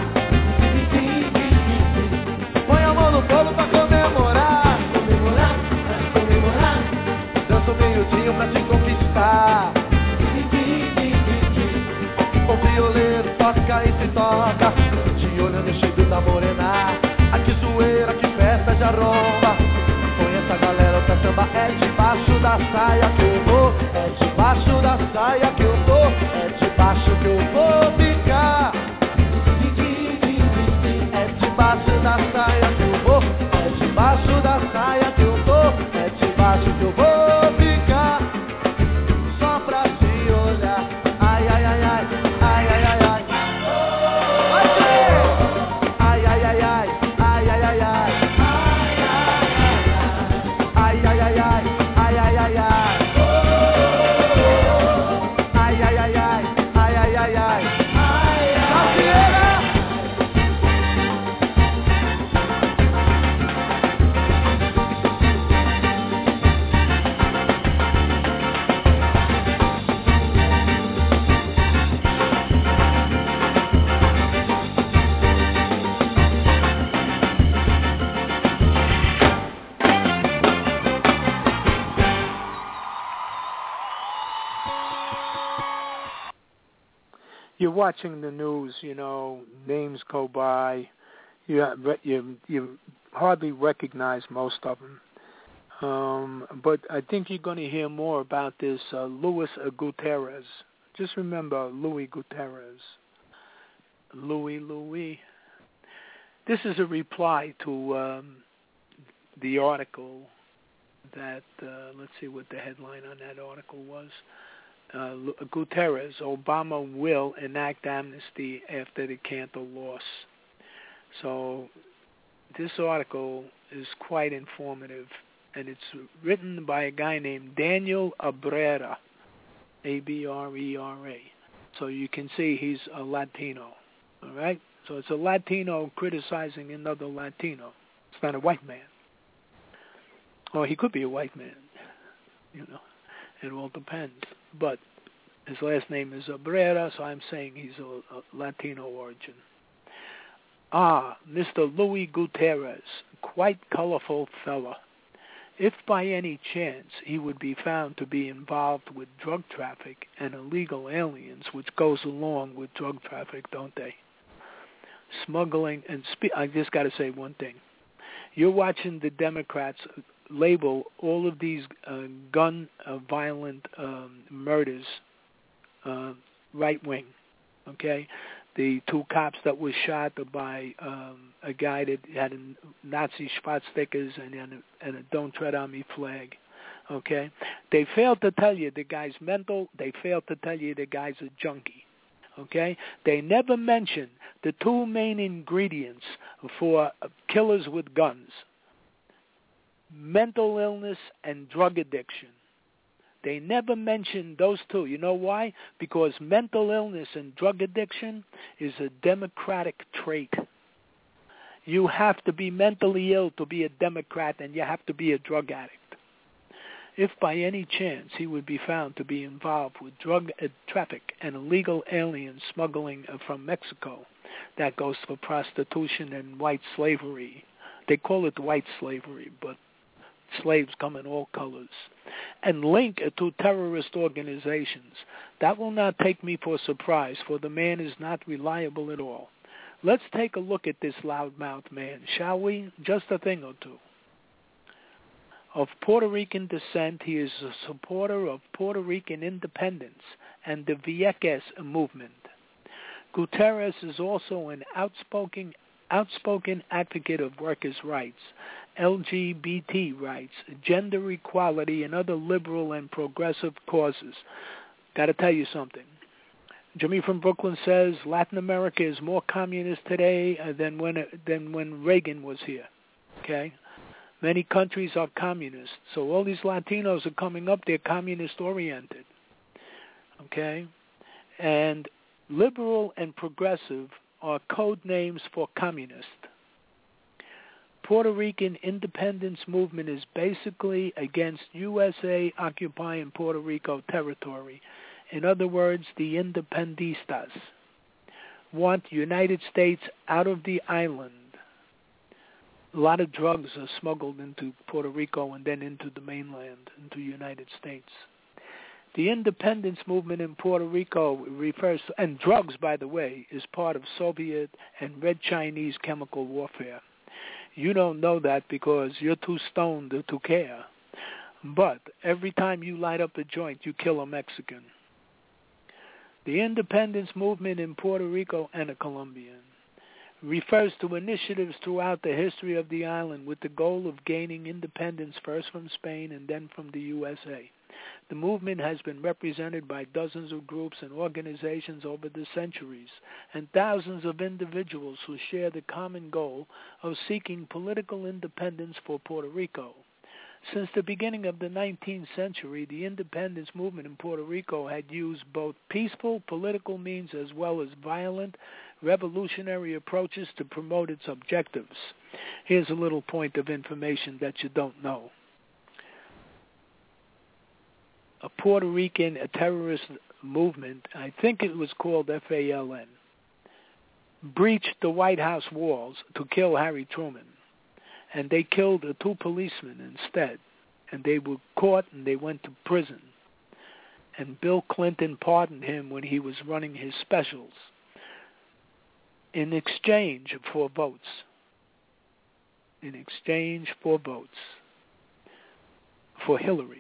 D: Põe a mão no fogo pra comemorar, comemorar, pra comemorar. Danço miudinho pra te conquistar. O violeiro toca e se toca, te olhando cheio da morena. Aqui zoeira, que festa de arromba. Essa galera pra samba é debaixo da saia que eu vou, é debaixo da saia que eu vou, é debaixo que eu vou ficar. É debaixo da saia que eu vou, é debaixo da saia que eu vou, é debaixo que eu vou ficar. Só pra te olhar, ai ai ai ai, ai ai ai ai. Vai ser! Ai ai ai ai, ai ai ai ai. Ai, ai, ai, ai, ai, ai, ai, ai. Ai, ai, ai, ai, ai, ai, ai, ai. Gafieira!
C: You're watching the news, you know, names go by, you you you hardly recognize most of them. Um, but I think you're going to hear more about this uh, Luis Gutierrez. Just remember Louis Gutierrez. Louis, Louis. This is a reply to um, the article that, uh, let's see what the headline on that article was. Uh, Guterres, Obama will enact amnesty after the Cantor loss. So this article is quite informative, and it's written by a guy named Daniel Abrera, A B R E R A. So you can see he's a Latino, all right? So it's a Latino criticizing another Latino. It's not a white man. Or he could be a white man, you know. It all depends. But his last name is Abrera, so I'm saying he's a, a Latino origin. Ah, Mister Louis Gutierrez, quite colorful fella. If by any chance he would be found to be involved with drug traffic and illegal aliens, which goes along with drug traffic, don't they? Smuggling and spe- I just got to say one thing. You're watching the Democrats label all of these uh, gun uh, violent um, murders uh, right wing. Okay, the two cops that were shot by um, a guy that had a Nazi stickers and, and, a, and a "Don't Tread on Me" flag. Okay, they failed to tell you the guy's mental. They failed to tell you the guy's a junkie. Okay, they never mention the two main ingredients for killers with guns: mental illness and drug addiction. They never mention those two. You know why? Because mental illness and drug addiction is a democratic trait. You have to be mentally ill to be a Democrat, and you have to be a drug addict. If by any chance he would be found to be involved with drug traffic and illegal alien smuggling from Mexico, that goes for prostitution and white slavery. They call it white slavery, but slaves come in all colors, and link to terrorist organizations. That will not take me for surprise, for the man is not reliable at all. Let's take a look at this loudmouth man, shall we? Just a thing or two. Of Puerto Rican descent, he is a supporter of Puerto Rican independence and the Vieques movement. Gutierrez is also an outspoken outspoken advocate of workers' rights, L G B T rights, gender equality, and other liberal and progressive causes. Got to tell you something. Jimmy from Brooklyn says Latin America is more communist today than when than when Reagan was here. Okay, many countries are communist, so all these Latinos are coming up. They're communist oriented. Okay, and liberal and progressive are code names for communist. Puerto Rican independence movement is basically against U S A occupying Puerto Rico territory. In other words, the independistas want United States out of the island. A lot of drugs are smuggled into Puerto Rico and then into the mainland, into the United States. The independence movement in Puerto Rico refers to, and drugs, by the way, is part of Soviet and Red Chinese chemical warfare. You don't know that because you're too stoned to care. But every time you light up a joint, you kill a Mexican. The independence movement in Puerto Rico and a Colombian refers to initiatives throughout the history of the island with the goal of gaining independence first from Spain and then from the U S A. The movement has been represented by dozens of groups and organizations over the centuries, and thousands of individuals who share the common goal of seeking political independence for Puerto Rico. Since the beginning of the nineteenth century, the independence movement in Puerto Rico had used both peaceful political means as well as violent, revolutionary approaches to promote its objectives. Here's a little point of information that you don't know. A Puerto Rican a terrorist movement, I think it was called F A L N, breached the White House walls to kill Harry Truman. And they killed uh, two policemen instead. And they were caught and they went to prison. And Bill Clinton pardoned him when he was running his specials in exchange for votes. In exchange for votes. For Hillary.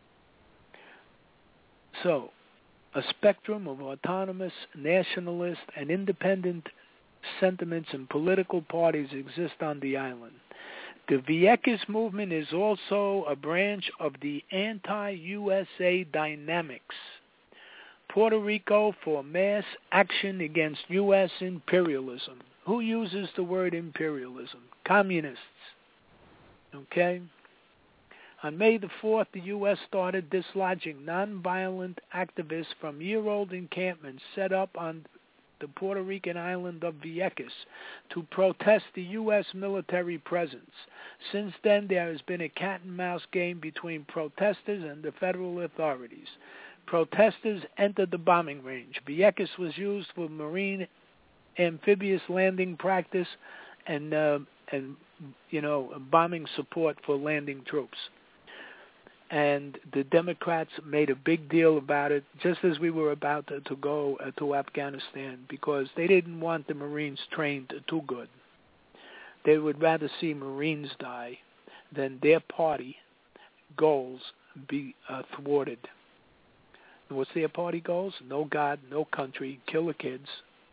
C: So, a spectrum of autonomous, nationalist, and independent sentiments and political parties exist on the island. The Vieques movement is also a branch of the anti-U S A dynamics. Puerto Rico for mass action against U S imperialism. Who uses the word imperialism? Communists. Okay? On May the fourth, the U S started dislodging nonviolent activists from year-old encampments set up on the Puerto Rican island of Vieques to protest the U S military presence. Since then, there has been a cat-and-mouse game between protesters and the federal authorities. Protesters entered the bombing range. Vieques was used for Marine amphibious landing practice and, uh, and you know, bombing support for landing troops. And the Democrats made a big deal about it, just as we were about to, to go uh, to Afghanistan, because they didn't want the Marines trained too good. They would rather see Marines die than their party goals be uh, thwarted. And what's their party goals? No God, no country, kill the kids,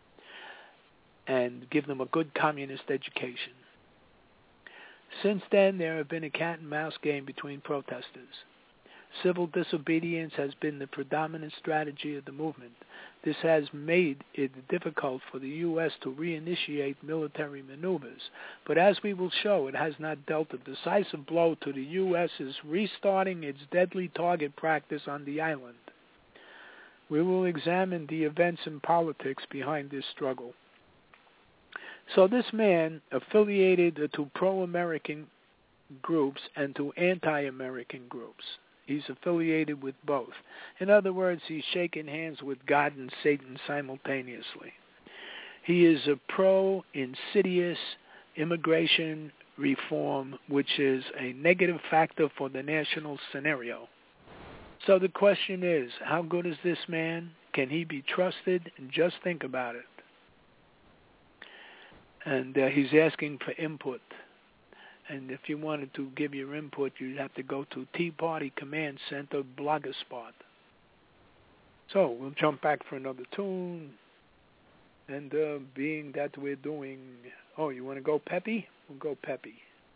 C: and give them a good communist education. Since then, there have been a cat-and-mouse game between protesters. Civil disobedience has been the predominant strategy of the movement. This has made it difficult for the U S to reinitiate military maneuvers. But as we will show, it has not dealt a decisive blow to the U S's restarting its deadly target practice on the island. We will examine the events and politics behind this struggle. So this man, affiliated to pro-American groups and to anti-American groups, he's affiliated with both. In other words, he's shaking hands with God and Satan simultaneously. He is a pro-insidious immigration reform, which is a negative factor for the national scenario. So the question is, how good is this man? Can he be trusted? And just think about it. And uh, he's asking for input. And if you wanted to give your input, you'd have to go to Tea Party Command Center Bloggerspot. So we'll jump back for another tune. And uh, being that we're doing... Oh, you want to go peppy? We'll go peppy.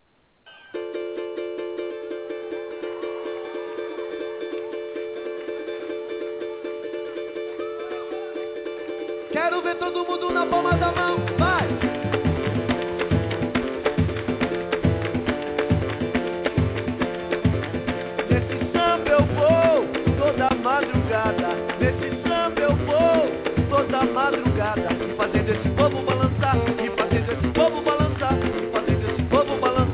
D: Quero ver todo mundo na palma da mão, vai! Nesse samba eu vou toda madrugada. Nesse samba eu vou toda madrugada. E fazendo esse povo balançar, e fazendo esse povo balançar, e fazendo esse povo balançar.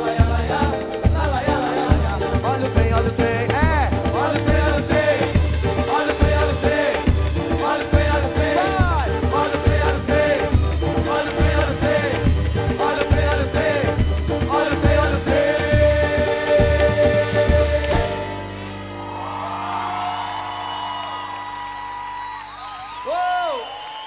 D: Olha o trem, olha o trem, é. Olha o trem, olha o trem. Olha o trem, olha o trem. Olha o trem, olha o trem. Vai. Olha o trem, olha o trem. Olha o trem, olha o trem. Olha o trem, olha o trem. Olha o trem, olha o trem. Whoa!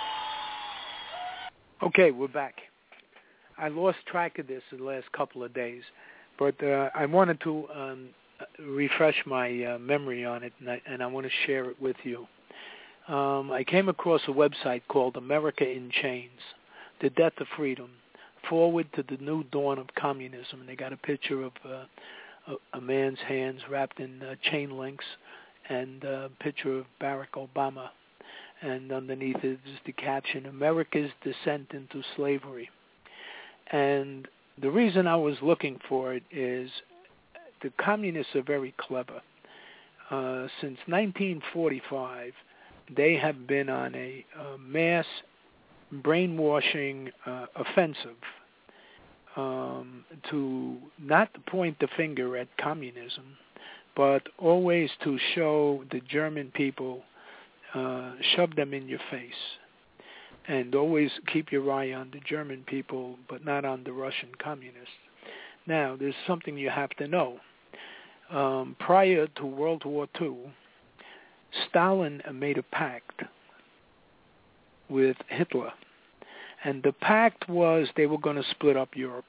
C: Okay, we're back. I lost track of this in the last couple of days, but uh, I wanted to um, refresh my uh, memory on it, and I, and I want to share it with you. Um, I came across a website called America in Chains, The Death of Freedom, Forward to the New Dawn of Communism, and they got a picture of uh, a, a man's hands wrapped in uh, chain links and a picture of Barack Obama. And underneath it is the caption, America's Descent into Slavery. And the reason I was looking for it is the communists are very clever. Uh, since nineteen forty-five, they have been on a, a mass brainwashing uh, offensive um, to not to point the finger at communism, but always to show the German people, uh, shove them in your face. And always keep your eye on the German people, but not on the Russian communists. Now, there's something you have to know. Um, prior to World War Two, Stalin made a pact with Hitler. And the pact was they were going to split up Europe.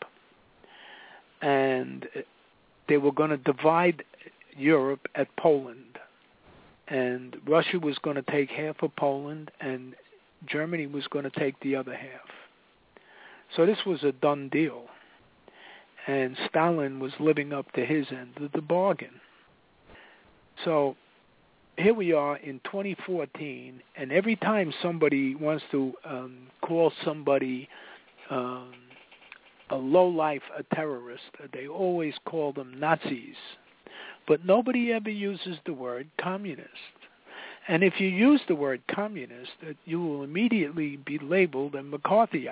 C: And they were going to divide Europe at Poland. And Russia was going to take half of Poland, and Germany was going to take the other half. So this was a done deal. And Stalin was living up to his end of the bargain. So here we are in twenty fourteen, and every time somebody wants to um, call somebody um, a lowlife, a terrorist, they always call them Nazis. But nobody ever uses the word communist. And if you use the word communist, you will immediately be labeled a McCarthyite.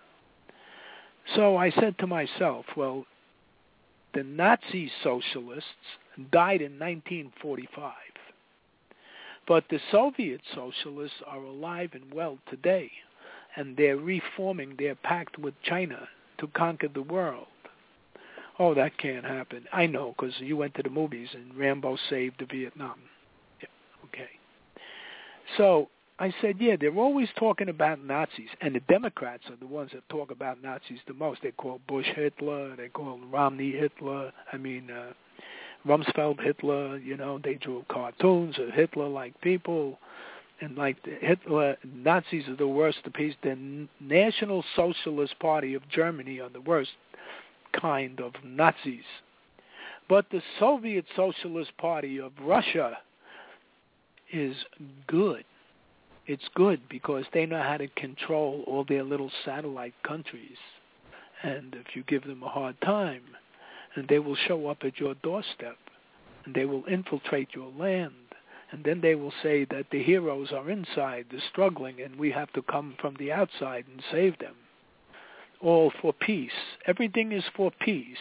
C: So I said to myself, well, the Nazi socialists died in nineteen forty-five. But the Soviet socialists are alive and well today, and they're reforming their pact with China to conquer the world. Oh, that can't happen. I know, because you went to the movies and Rambo saved Vietnam. Yeah, okay. So I said, yeah, they're always talking about Nazis, and the Democrats are the ones that talk about Nazis the most. They call Bush Hitler, they call Romney Hitler, I mean, uh, Rumsfeld Hitler, you know, they drew cartoons of Hitler-like people, and like the Hitler, Nazis are the worst of piece. The National Socialist Party of Germany are the worst kind of Nazis. But the Soviet Socialist Party of Russia is good. It's good because they know how to control all their little satellite countries. And if you give them a hard time, and they will show up at your doorstep, and they will infiltrate your land, and then they will say that the heroes are inside, they're struggling, and we have to come from the outside and save them. All for peace. Everything is for peace.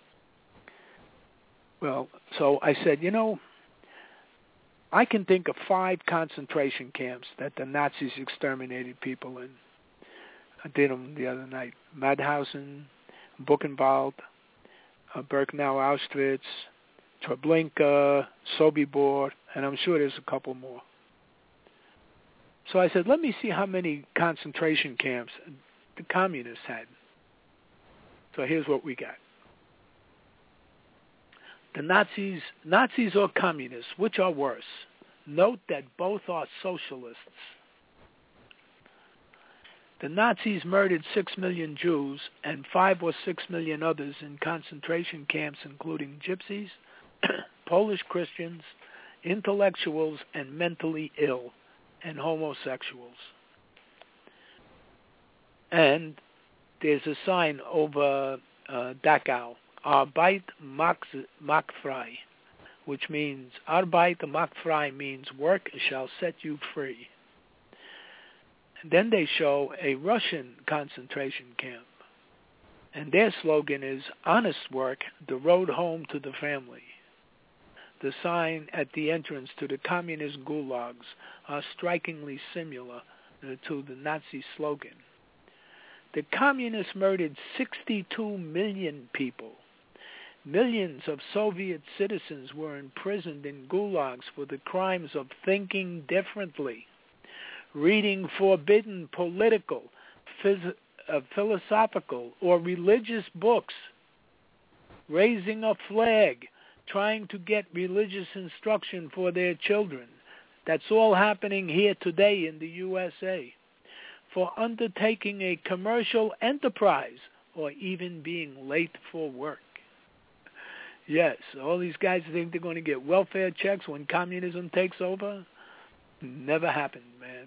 C: Well, so I said, you know, I can think of five concentration camps that the Nazis exterminated people in. I did them the other night. Mauthausen, Buchenwald, uh, Birkenau, Auschwitz, Treblinka, Sobibor, and I'm sure there's a couple more. So I said, let me see how many concentration camps the communists had. So here's what we got. The Nazis, Nazis or communists, which are worse? Note that both are socialists. The Nazis murdered six million Jews and five or six million others in concentration camps, including gypsies, Polish Christians, intellectuals, and mentally ill, and homosexuals. And there's a sign over uh, Dachau, Arbeit macht frei, which means, Arbeit macht frei means work shall set you free. And then they show a Russian concentration camp. And their slogan is, honest work, the road home to the family. The sign at the entrance to the communist gulags are strikingly similar to the Nazi slogan. The communists murdered sixty-two million people. Millions of Soviet citizens were imprisoned in gulags for the crimes of thinking differently, reading forbidden political, phys- uh, philosophical, or religious books, raising a flag, trying to get religious instruction for their children. That's all happening here today in the U S A. For undertaking a commercial enterprise or even being late for work. Yes, all these guys think they're going to get welfare checks when communism takes over. Never happened, man.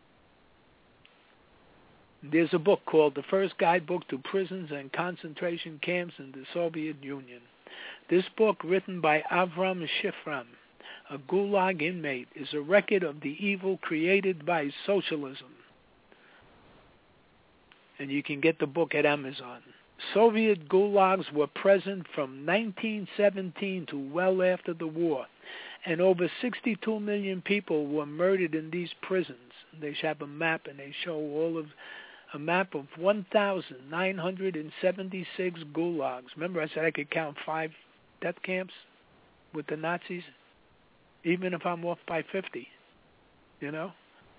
C: There's a book called The First Guidebook to Prisons and Concentration Camps in the Soviet Union. This book, written by Avram Shifram, a Gulag inmate, is a record of the evil created by socialism. And you can get the book at Amazon. Soviet gulags were present from nineteen seventeen to well after the war, and over sixty-two million people were murdered in these prisons. They have a map, and they show all of a map of one thousand nine hundred seventy-six gulags. Remember I said I could count five death camps with the Nazis, even if I'm off by fifty, you know?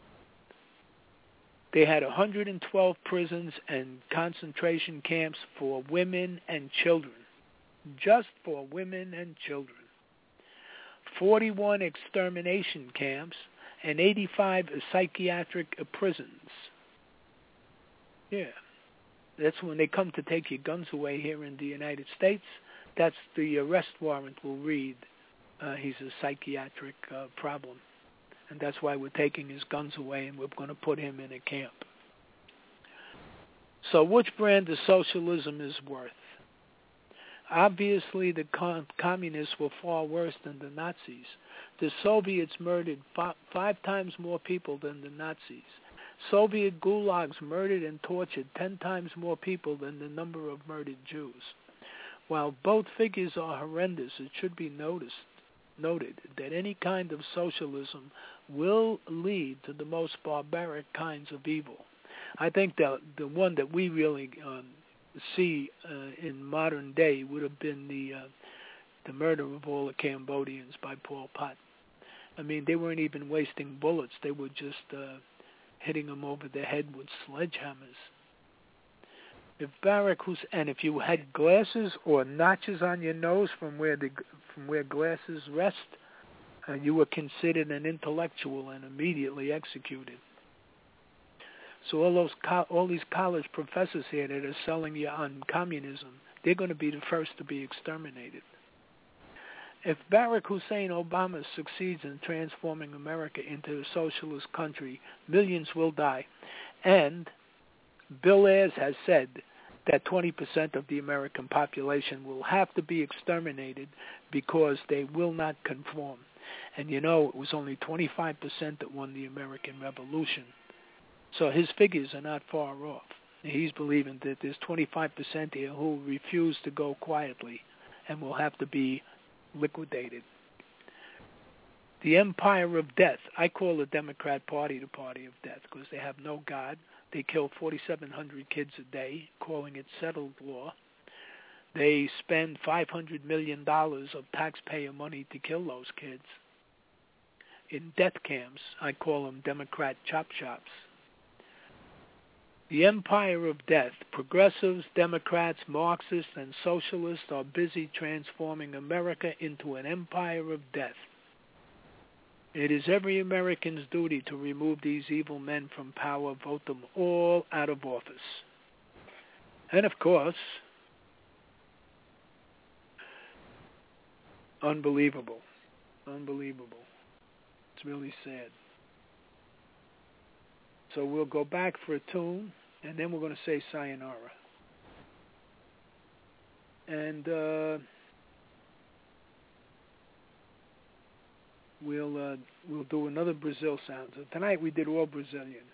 C: They had one hundred twelve prisons and concentration camps for women and children, just for women and children. forty-one extermination camps and eighty-five psychiatric prisons. Yeah. That's when they come to take your guns away here in the United States. That's the arrest warrant will read. Uh, he's a psychiatric uh, problem. And that's why we're taking his guns away and we're going to put him in a camp. So which brand of socialism is worth? Obviously, the com- communists were far worse than the Nazis. The Soviets murdered f- five times more people than the Nazis. Soviet gulags murdered and tortured ten times more people than the number of murdered Jews. While both figures are horrendous, it should be noticed, noted that any kind of socialism will lead to the most barbaric kinds of evil. I think that the one that we really um, see uh, in modern day would have been the uh, the murder of all the Cambodians by Pol Pot. I mean, they weren't even wasting bullets; they were just uh, hitting them over the head with sledgehammers. If Barack Hussein, and if you had glasses or notches on your nose from where the from where glasses rest, uh, you were considered an intellectual and immediately executed. So all those co- all these college professors here that are selling you on communism, they're going to be the first to be exterminated. If Barack Hussein Obama succeeds in transforming America into a socialist country, millions will die. And Bill Ayers has said that twenty percent of the American population will have to be exterminated because they will not conform. And you know, it was only twenty-five percent that won the American Revolution. So his figures are not far off. He's believing that there's twenty-five percent here who refuse to go quietly and will have to be liquidated. The empire of death. I call the Democrat Party the party of death because they have no God. They kill forty-seven hundred kids a day, calling it settled law. They spend five hundred million dollars of taxpayer money to kill those kids. In death camps, I call them Democrat chop shops. The empire of death. Progressives, Democrats, Marxists, and socialists are busy transforming America into an empire of death. It is every American's duty to remove these evil men from power, vote them all out of office. And of course, unbelievable, unbelievable. It's really sad. So we'll go back for a tune, and then we're going to say sayonara. And uh, we'll uh, we'll do another Brazil sound. So tonight we did all Brazilian.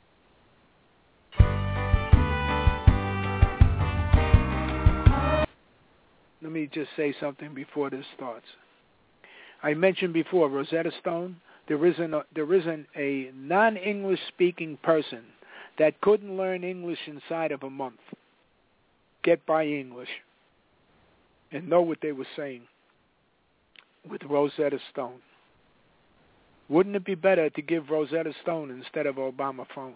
C: Let me just say something before this starts. I mentioned before Rosetta Stone. There isn't a, there isn't a non-English speaking person that couldn't learn English inside of a month, get by English, and know what they were saying with Rosetta Stone. Wouldn't it be better to give Rosetta Stone instead of Obama phone?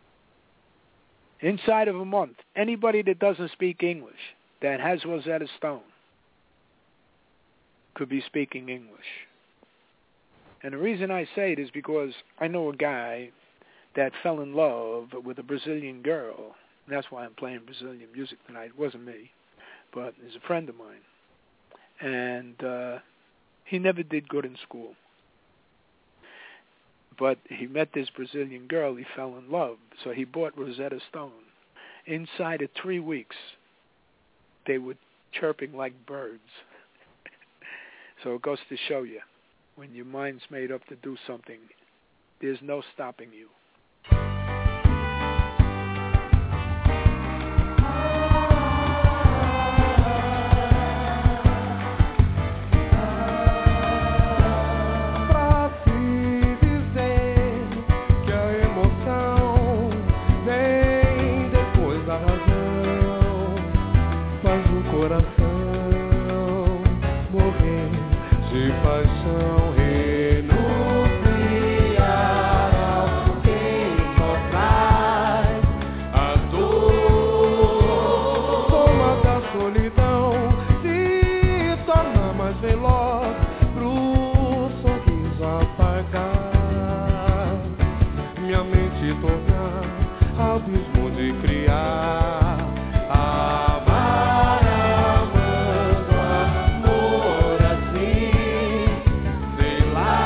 C: Inside of a month, anybody that doesn't speak English that has Rosetta Stone could be speaking English. And the reason I say it is because I know a guy that fell in love with a Brazilian girl. And that's why I'm playing Brazilian music tonight. It wasn't me, but he's a friend of mine. And uh, he never did good in school. But he met this Brazilian girl. He fell in love. So he bought Rosetta Stone. Inside of three weeks, they were chirping like birds. So it goes to show you, when your mind's made up to do something, there's no stopping you.
D: Paixão renunciar ao abismo de criar. Amar amando amor assim, sei lá.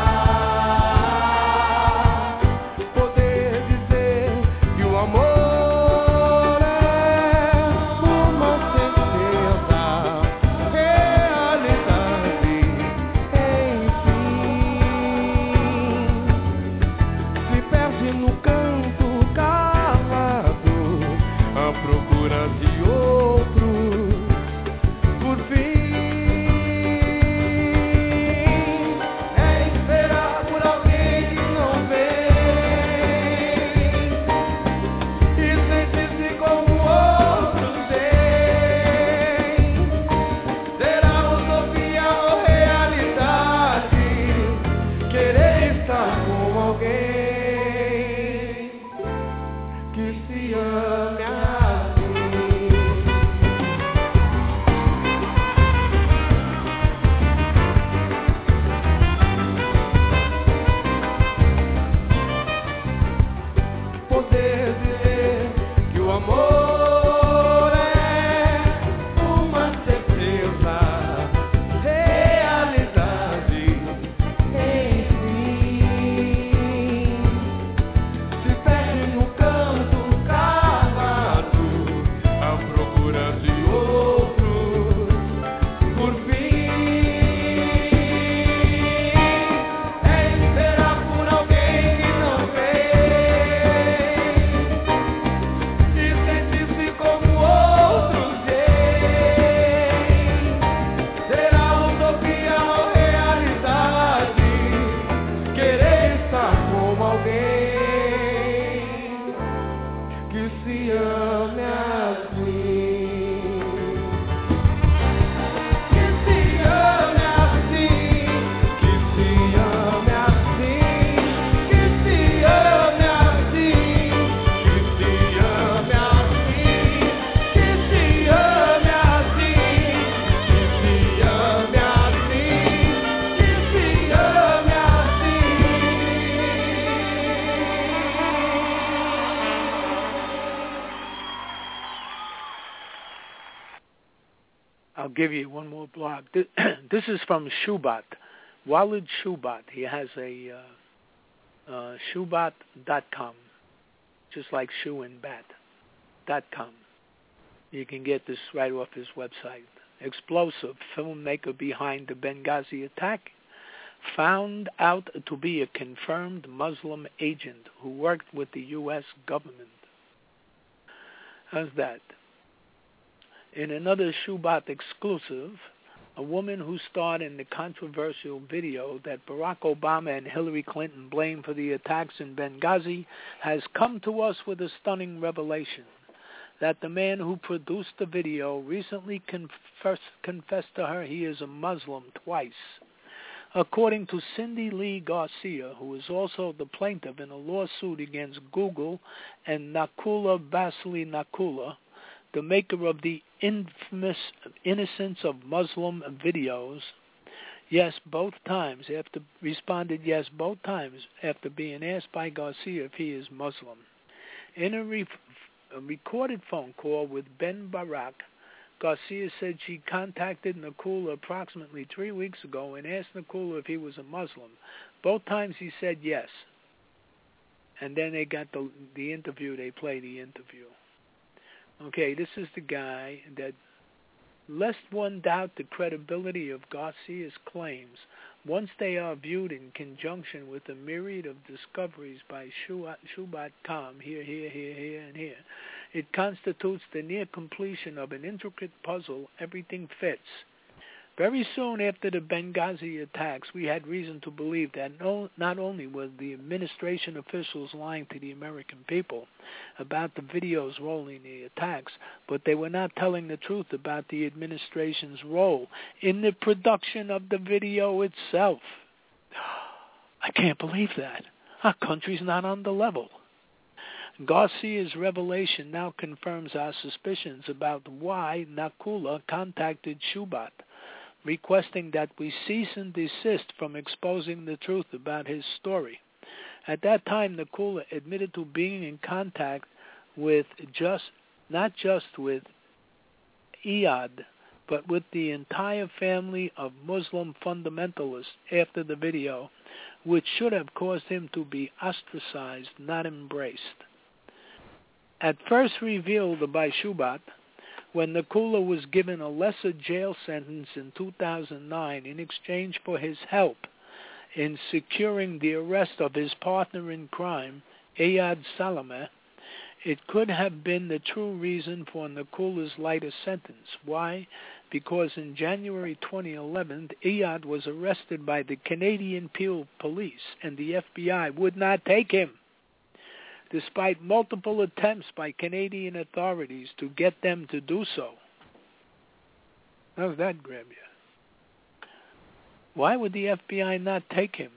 D: Poder dizer que o amor é uma certeza, realidade, enfim. Se perde no canto calado, à procura de outros, por fim. É esperar por alguém que não vem e sentir-se como outros têm. Será utopia ou realidade querer estar com alguém que se ame assim? Poder dizer que o amor é uma certeza, realidade, enfim. Se perde no canto calado, à procura de outros, por fim. É esperar por alguém que não vem e sentir-se como outros têm. Será utopia ou realidade querer estar com alguém que se ame assim? Que se ame assim, que se ame assim, que se ame assim, que se ame assim, que se ame assim, que se ame assim, que se ame
C: I'll give you one more blog. This, this is from Shubat, Walid Shubat. He has a uh, uh, shubat dot com, just like shoe and bat dot com. You can get this right off his website. Explosive filmmaker behind the Benghazi attack found out to be a confirmed Muslim agent who worked with the U S government. How's that? In another Shubat exclusive, a woman who starred in the controversial video that Barack Obama and Hillary Clinton blamed for the attacks in Benghazi has come to us with a stunning revelation that the man who produced the video recently confessed, confessed to her he is a Muslim twice. According to Cindy Lee Garcia, who is also the plaintiff in a lawsuit against Google and Nakula Basili Nakula, the maker of the infamous Innocence of Muslim videos, yes, both times, after responded yes, both times after being asked by Garcia if he is Muslim. In a, re- a recorded phone call with Ben Barak, Garcia said she contacted Nakula approximately three weeks ago and asked Nakula if he was a Muslim. Both times he said yes. And then they got the, the interview, they played the interview. Okay, this is the guy that, lest one doubt the credibility of Garcia's claims, once they are viewed in conjunction with a myriad of discoveries by Shubat dot com, here, here, here, here, and here, it constitutes the near completion of an intricate puzzle. Everything fits. Very soon after the Benghazi attacks, we had reason to believe that no, not only were the administration officials lying to the American people about the videos rolling the attacks, but they were not telling the truth about the administration's role in the production of the video itself. I can't believe that. Our country's not on the level. Garcia's revelation now confirms our suspicions about why Nakula contacted Shubat, requesting that we cease and desist from exposing the truth about his story. At that time, Nakula admitted to being in contact with just, not just with Iyad, but with the entire family of Muslim fundamentalists after the video, which should have caused him to be ostracized, not embraced. At first revealed by Shubat, when Nakula was given a lesser jail sentence in two thousand nine in exchange for his help in securing the arrest of his partner in crime, Iyad Salameh, it could have been the true reason for Nakula's lighter sentence. Why? Because in January twenty eleven, Iyad was arrested by the Canadian Peel Police, and the F B I would not take him, despite multiple attempts by Canadian authorities to get them to do so. How's that grab you? Why would the F B I not take him?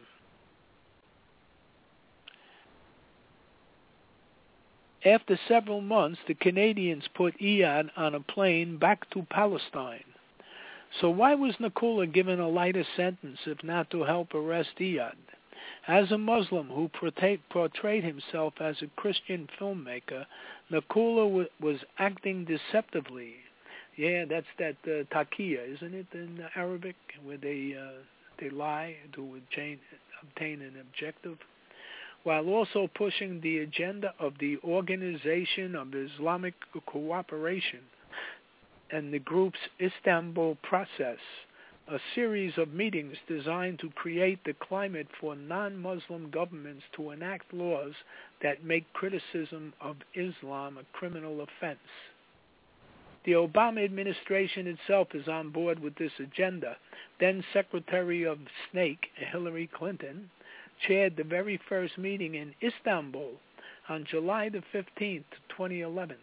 C: After several months, the Canadians put Iyad on a plane back to Palestine. So why was Nakula given a lighter sentence if not to help arrest Iyad? As a Muslim who portrayed himself as a Christian filmmaker, Nakula w- was acting deceptively. Yeah, that's that uh, taqiyya, isn't it, in Arabic, where they uh, they lie to obtain, obtain an objective, while also pushing the agenda of the Organization of Islamic Cooperation and the group's Istanbul process, a series of meetings designed to create the climate for non-Muslim governments to enact laws that make criticism of Islam a criminal offense. The Obama administration itself is on board with this agenda. Then Secretary of State Hillary Clinton chaired the very first meeting in Istanbul on July the fifteenth, twenty eleven.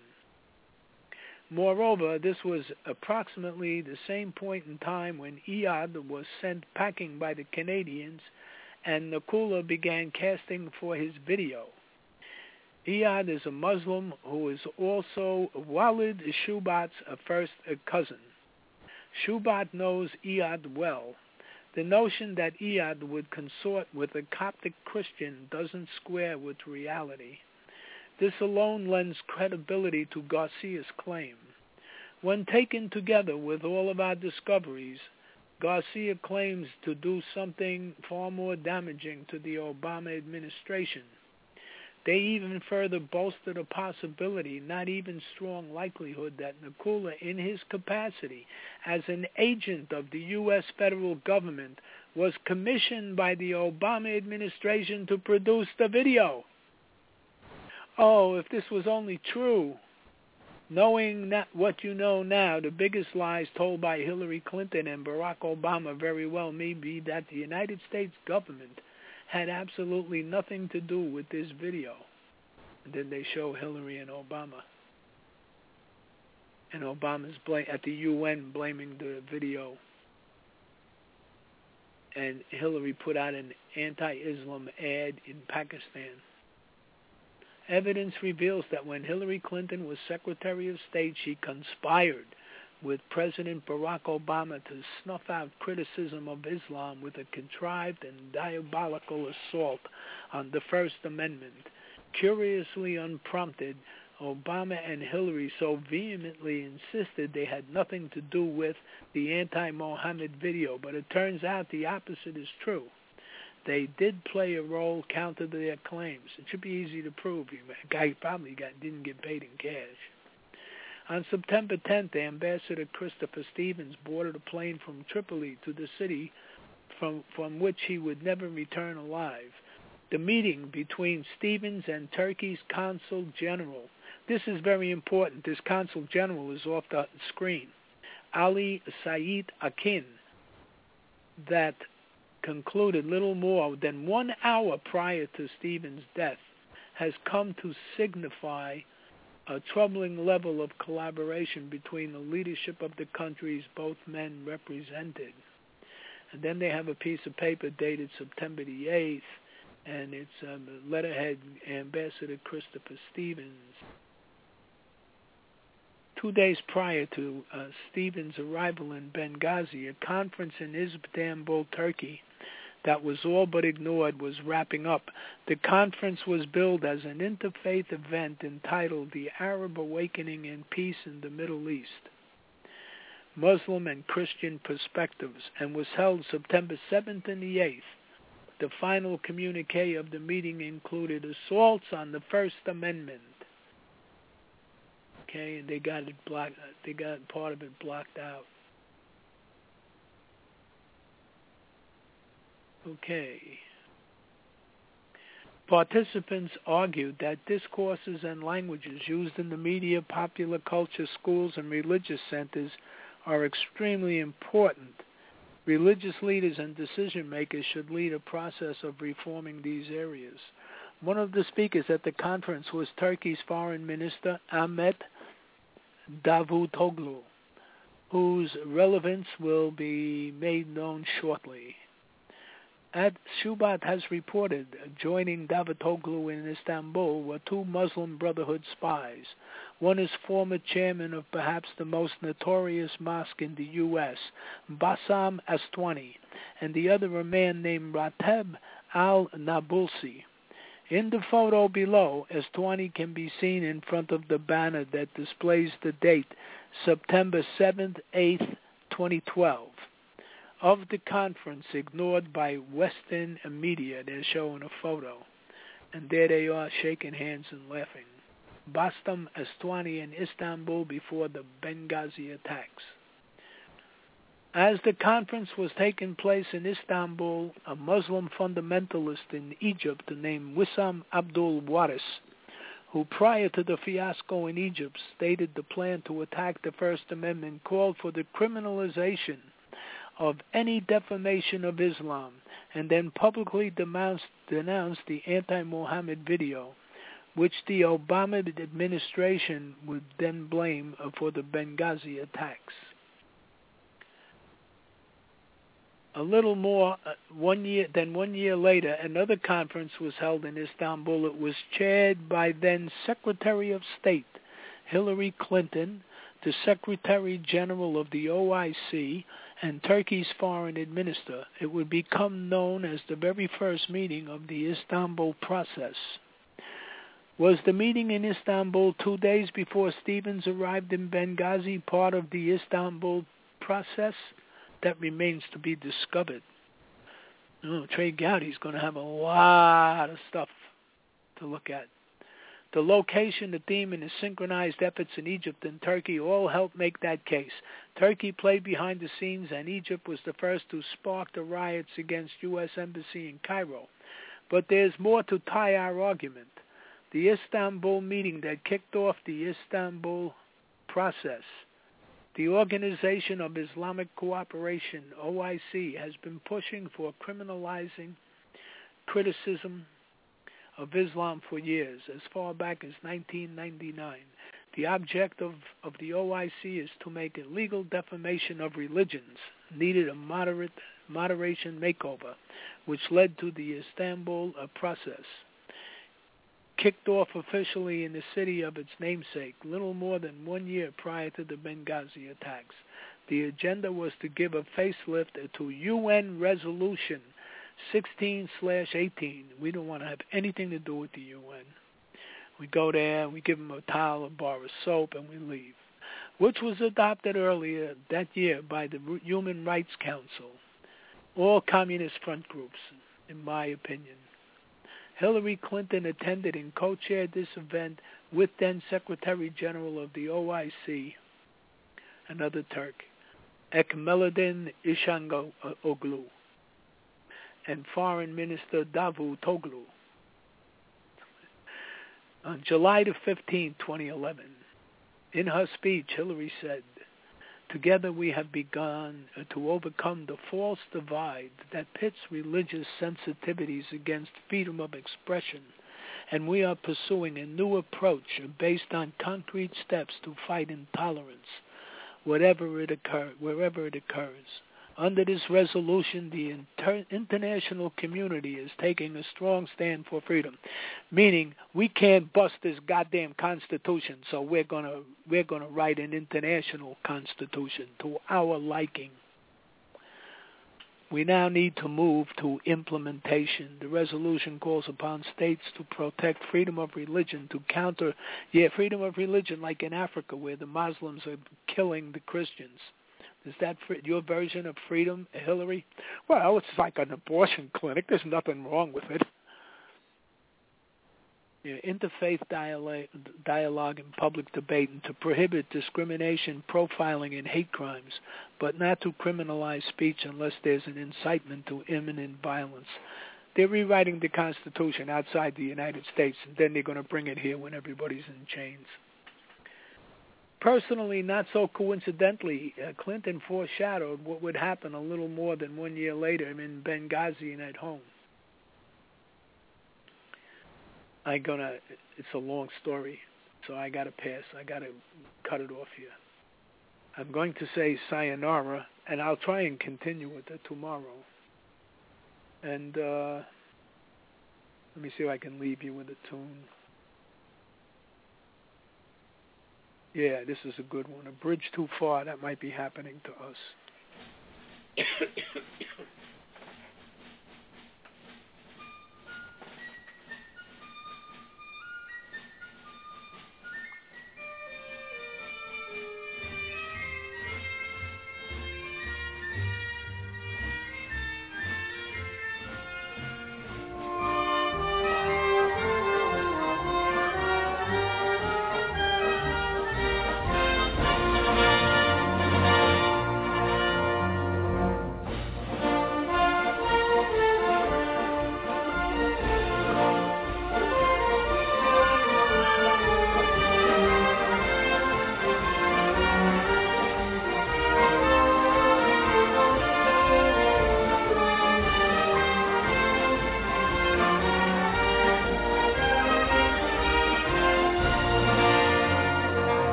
C: Moreover, this was approximately the same point in time when Iyad was sent packing by the Canadians and Nakula began casting for his video. Iyad is a Muslim who is also Walid Shubat's first cousin. Shubat knows Iyad well. The notion that Iyad would consort with a Coptic Christian doesn't square with reality. This alone lends credibility to Garcia's claim. When taken together with all of our discoveries, Garcia claims to do something far more damaging to the Obama administration. They even further bolstered a possibility, not even strong likelihood, that Nakula, in his capacity as an agent of the U S federal government, was commissioned by the Obama administration to produce the video. Oh, if this was only true, knowing not what you know now, the biggest lies told by Hillary Clinton and Barack Obama very well may be that the United States government had absolutely nothing to do with this video. And then they show Hillary and Obama. And Obama's bl- at the U N blaming the video. And Hillary put out an anti-Islam ad in Pakistan. Evidence reveals that when Hillary Clinton was Secretary of State, she conspired with President Barack Obama to snuff out criticism of Islam with a contrived and diabolical assault on the First Amendment. Curiously unprompted, Obama and Hillary so vehemently insisted they had nothing to do with the anti-Mohammed video, but it turns out the opposite is true. They did play a role counter to their claims. It should be easy to prove. The guy probably got, didn't get paid in cash. On September tenth, Ambassador Christopher Stevens boarded a plane from Tripoli to the city from, from which he would never return alive. The meeting between Stevens and Turkey's Consul General. This is very important. This Consul General is off the screen. Ali Said Akin, that concluded little more than one hour prior to Stevens' death, has come to signify a troubling level of collaboration between the leadership of the countries both men represented. And then they have a piece of paper dated September the eighth, and it's um, letterhead Ambassador Christopher Stevens. Two days prior to uh, Stevens' arrival in Benghazi, a conference in Istanbul, Turkey, that was all but ignored was wrapping up. The conference was billed as an interfaith event entitled The Arab Awakening and Peace in the Middle East, Muslim and Christian Perspectives, and was held September seventh and the eighth. The final communique of the meeting included assaults on the First Amendment. Okay, and they got it blocked. They got part of it blocked out. Okay. Participants argued that discourses and languages used in the media, popular culture, schools, and religious centers are extremely important. Religious leaders and decision-makers should lead a process of reforming these areas. One of the speakers at the conference was Turkey's Foreign Minister, Ahmet Davutoglu, whose relevance will be made known shortly. As Shubat has reported, joining Davutoglu in Istanbul were two Muslim Brotherhood spies. One is former chairman of perhaps the most notorious mosque in the U S, Bassam Astwani, and the other a man named Rateb al-Nabulsi. In the photo below, Astwani can be seen in front of the banner that displays the date, September seventh, eighth, twenty twelve. Of the conference, ignored by Western media. They're showing a photo. And there they are shaking hands and laughing. Bastam Astwani in Istanbul before the Benghazi attacks. As the conference was taking place in Istanbul, a Muslim fundamentalist in Egypt named Wissam Abdul Waris, who prior to the fiasco in Egypt stated the plan to attack the First Amendment, called for the criminalization of any defamation of Islam, and then publicly denounced, denounced the anti-Muhammad video, which the Obama administration would then blame for the Benghazi attacks. A little more uh, one year than one year later, another conference was held in Istanbul. It was chaired by then Secretary of State Hillary Clinton, the Secretary General of the O I C, and Turkey's foreign minister. It would become known as the very first meeting of the Istanbul process. Was the meeting in Istanbul two days before Stevens arrived in Benghazi part of the Istanbul process? That remains to be discovered. Oh, Trey Gowdy's going to have a lot of stuff to look at. The location, the theme, and the synchronized efforts in Egypt and Turkey all helped make that case. Turkey played behind the scenes, and Egypt was the first to spark the riots against U S Embassy in Cairo. But there's more to tie our argument. The Istanbul meeting that kicked off the Istanbul process. The Organization of Islamic Cooperation, O I C, has been pushing for criminalizing criticism of Islam for years, as far back as nineteen ninety-nine. The object of, of the O I C is to make illegal defamation of religions, needed a moderate moderation makeover, which led to the Istanbul uh, process. Kicked off officially in the city of its namesake, little more than one year prior to the Benghazi attacks. The agenda was to give a facelift to U N Resolution sixteen slash eighteen. We don't want to have anything to do with the U N. We go there, we give them a towel, a bar of soap, and we leave, which was adopted earlier that year by the Human Rights Council, all communist front groups, in my opinion. Hillary Clinton attended and co-chaired this event with then Secretary General of the O I C, another Turk, Ekmeladin İşanoglu, and Foreign Minister Davutoglu. On July the fifteenth, twenty eleven, in her speech, Hillary said, "Together we have begun to overcome the false divide that pits religious sensitivities against freedom of expression, and we are pursuing a new approach based on concrete steps to fight intolerance, whatever it occur, wherever it occurs. Under this resolution, the inter- international community is taking a strong stand for freedom," meaning we can't bust this goddamn constitution, so we're gonna we're gonna write an international constitution to our liking. We now need to move to implementation. The resolution calls upon states to protect freedom of religion, to counter, yeah, freedom of religion, like in Africa where the Muslims are killing the Christians. Is that your version of freedom, Hillary? Well, it's like an abortion clinic. There's nothing wrong with it. You know, interfaith dialogue, dialogue and public debate, and to prohibit discrimination, profiling, and hate crimes, but not to criminalize speech unless there's an incitement to imminent violence. They're rewriting the Constitution outside the United States, and then they're going to bring it here when everybody's in chains. Personally, not so coincidentally, uh, Clinton foreshadowed what would happen a little more than one year later in Benghazi and at home. I'm gonna. It's a long story, so I gotta pass. I gotta cut it off here. I'm going to say sayonara, and I'll try and continue with it tomorrow. And uh, let me see if I can leave you with a tune. Yeah, this is a good one. A bridge too far. That might be happening to us.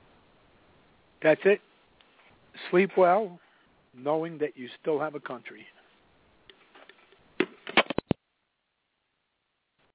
C: That's it. Sleep well, knowing that you still have a country.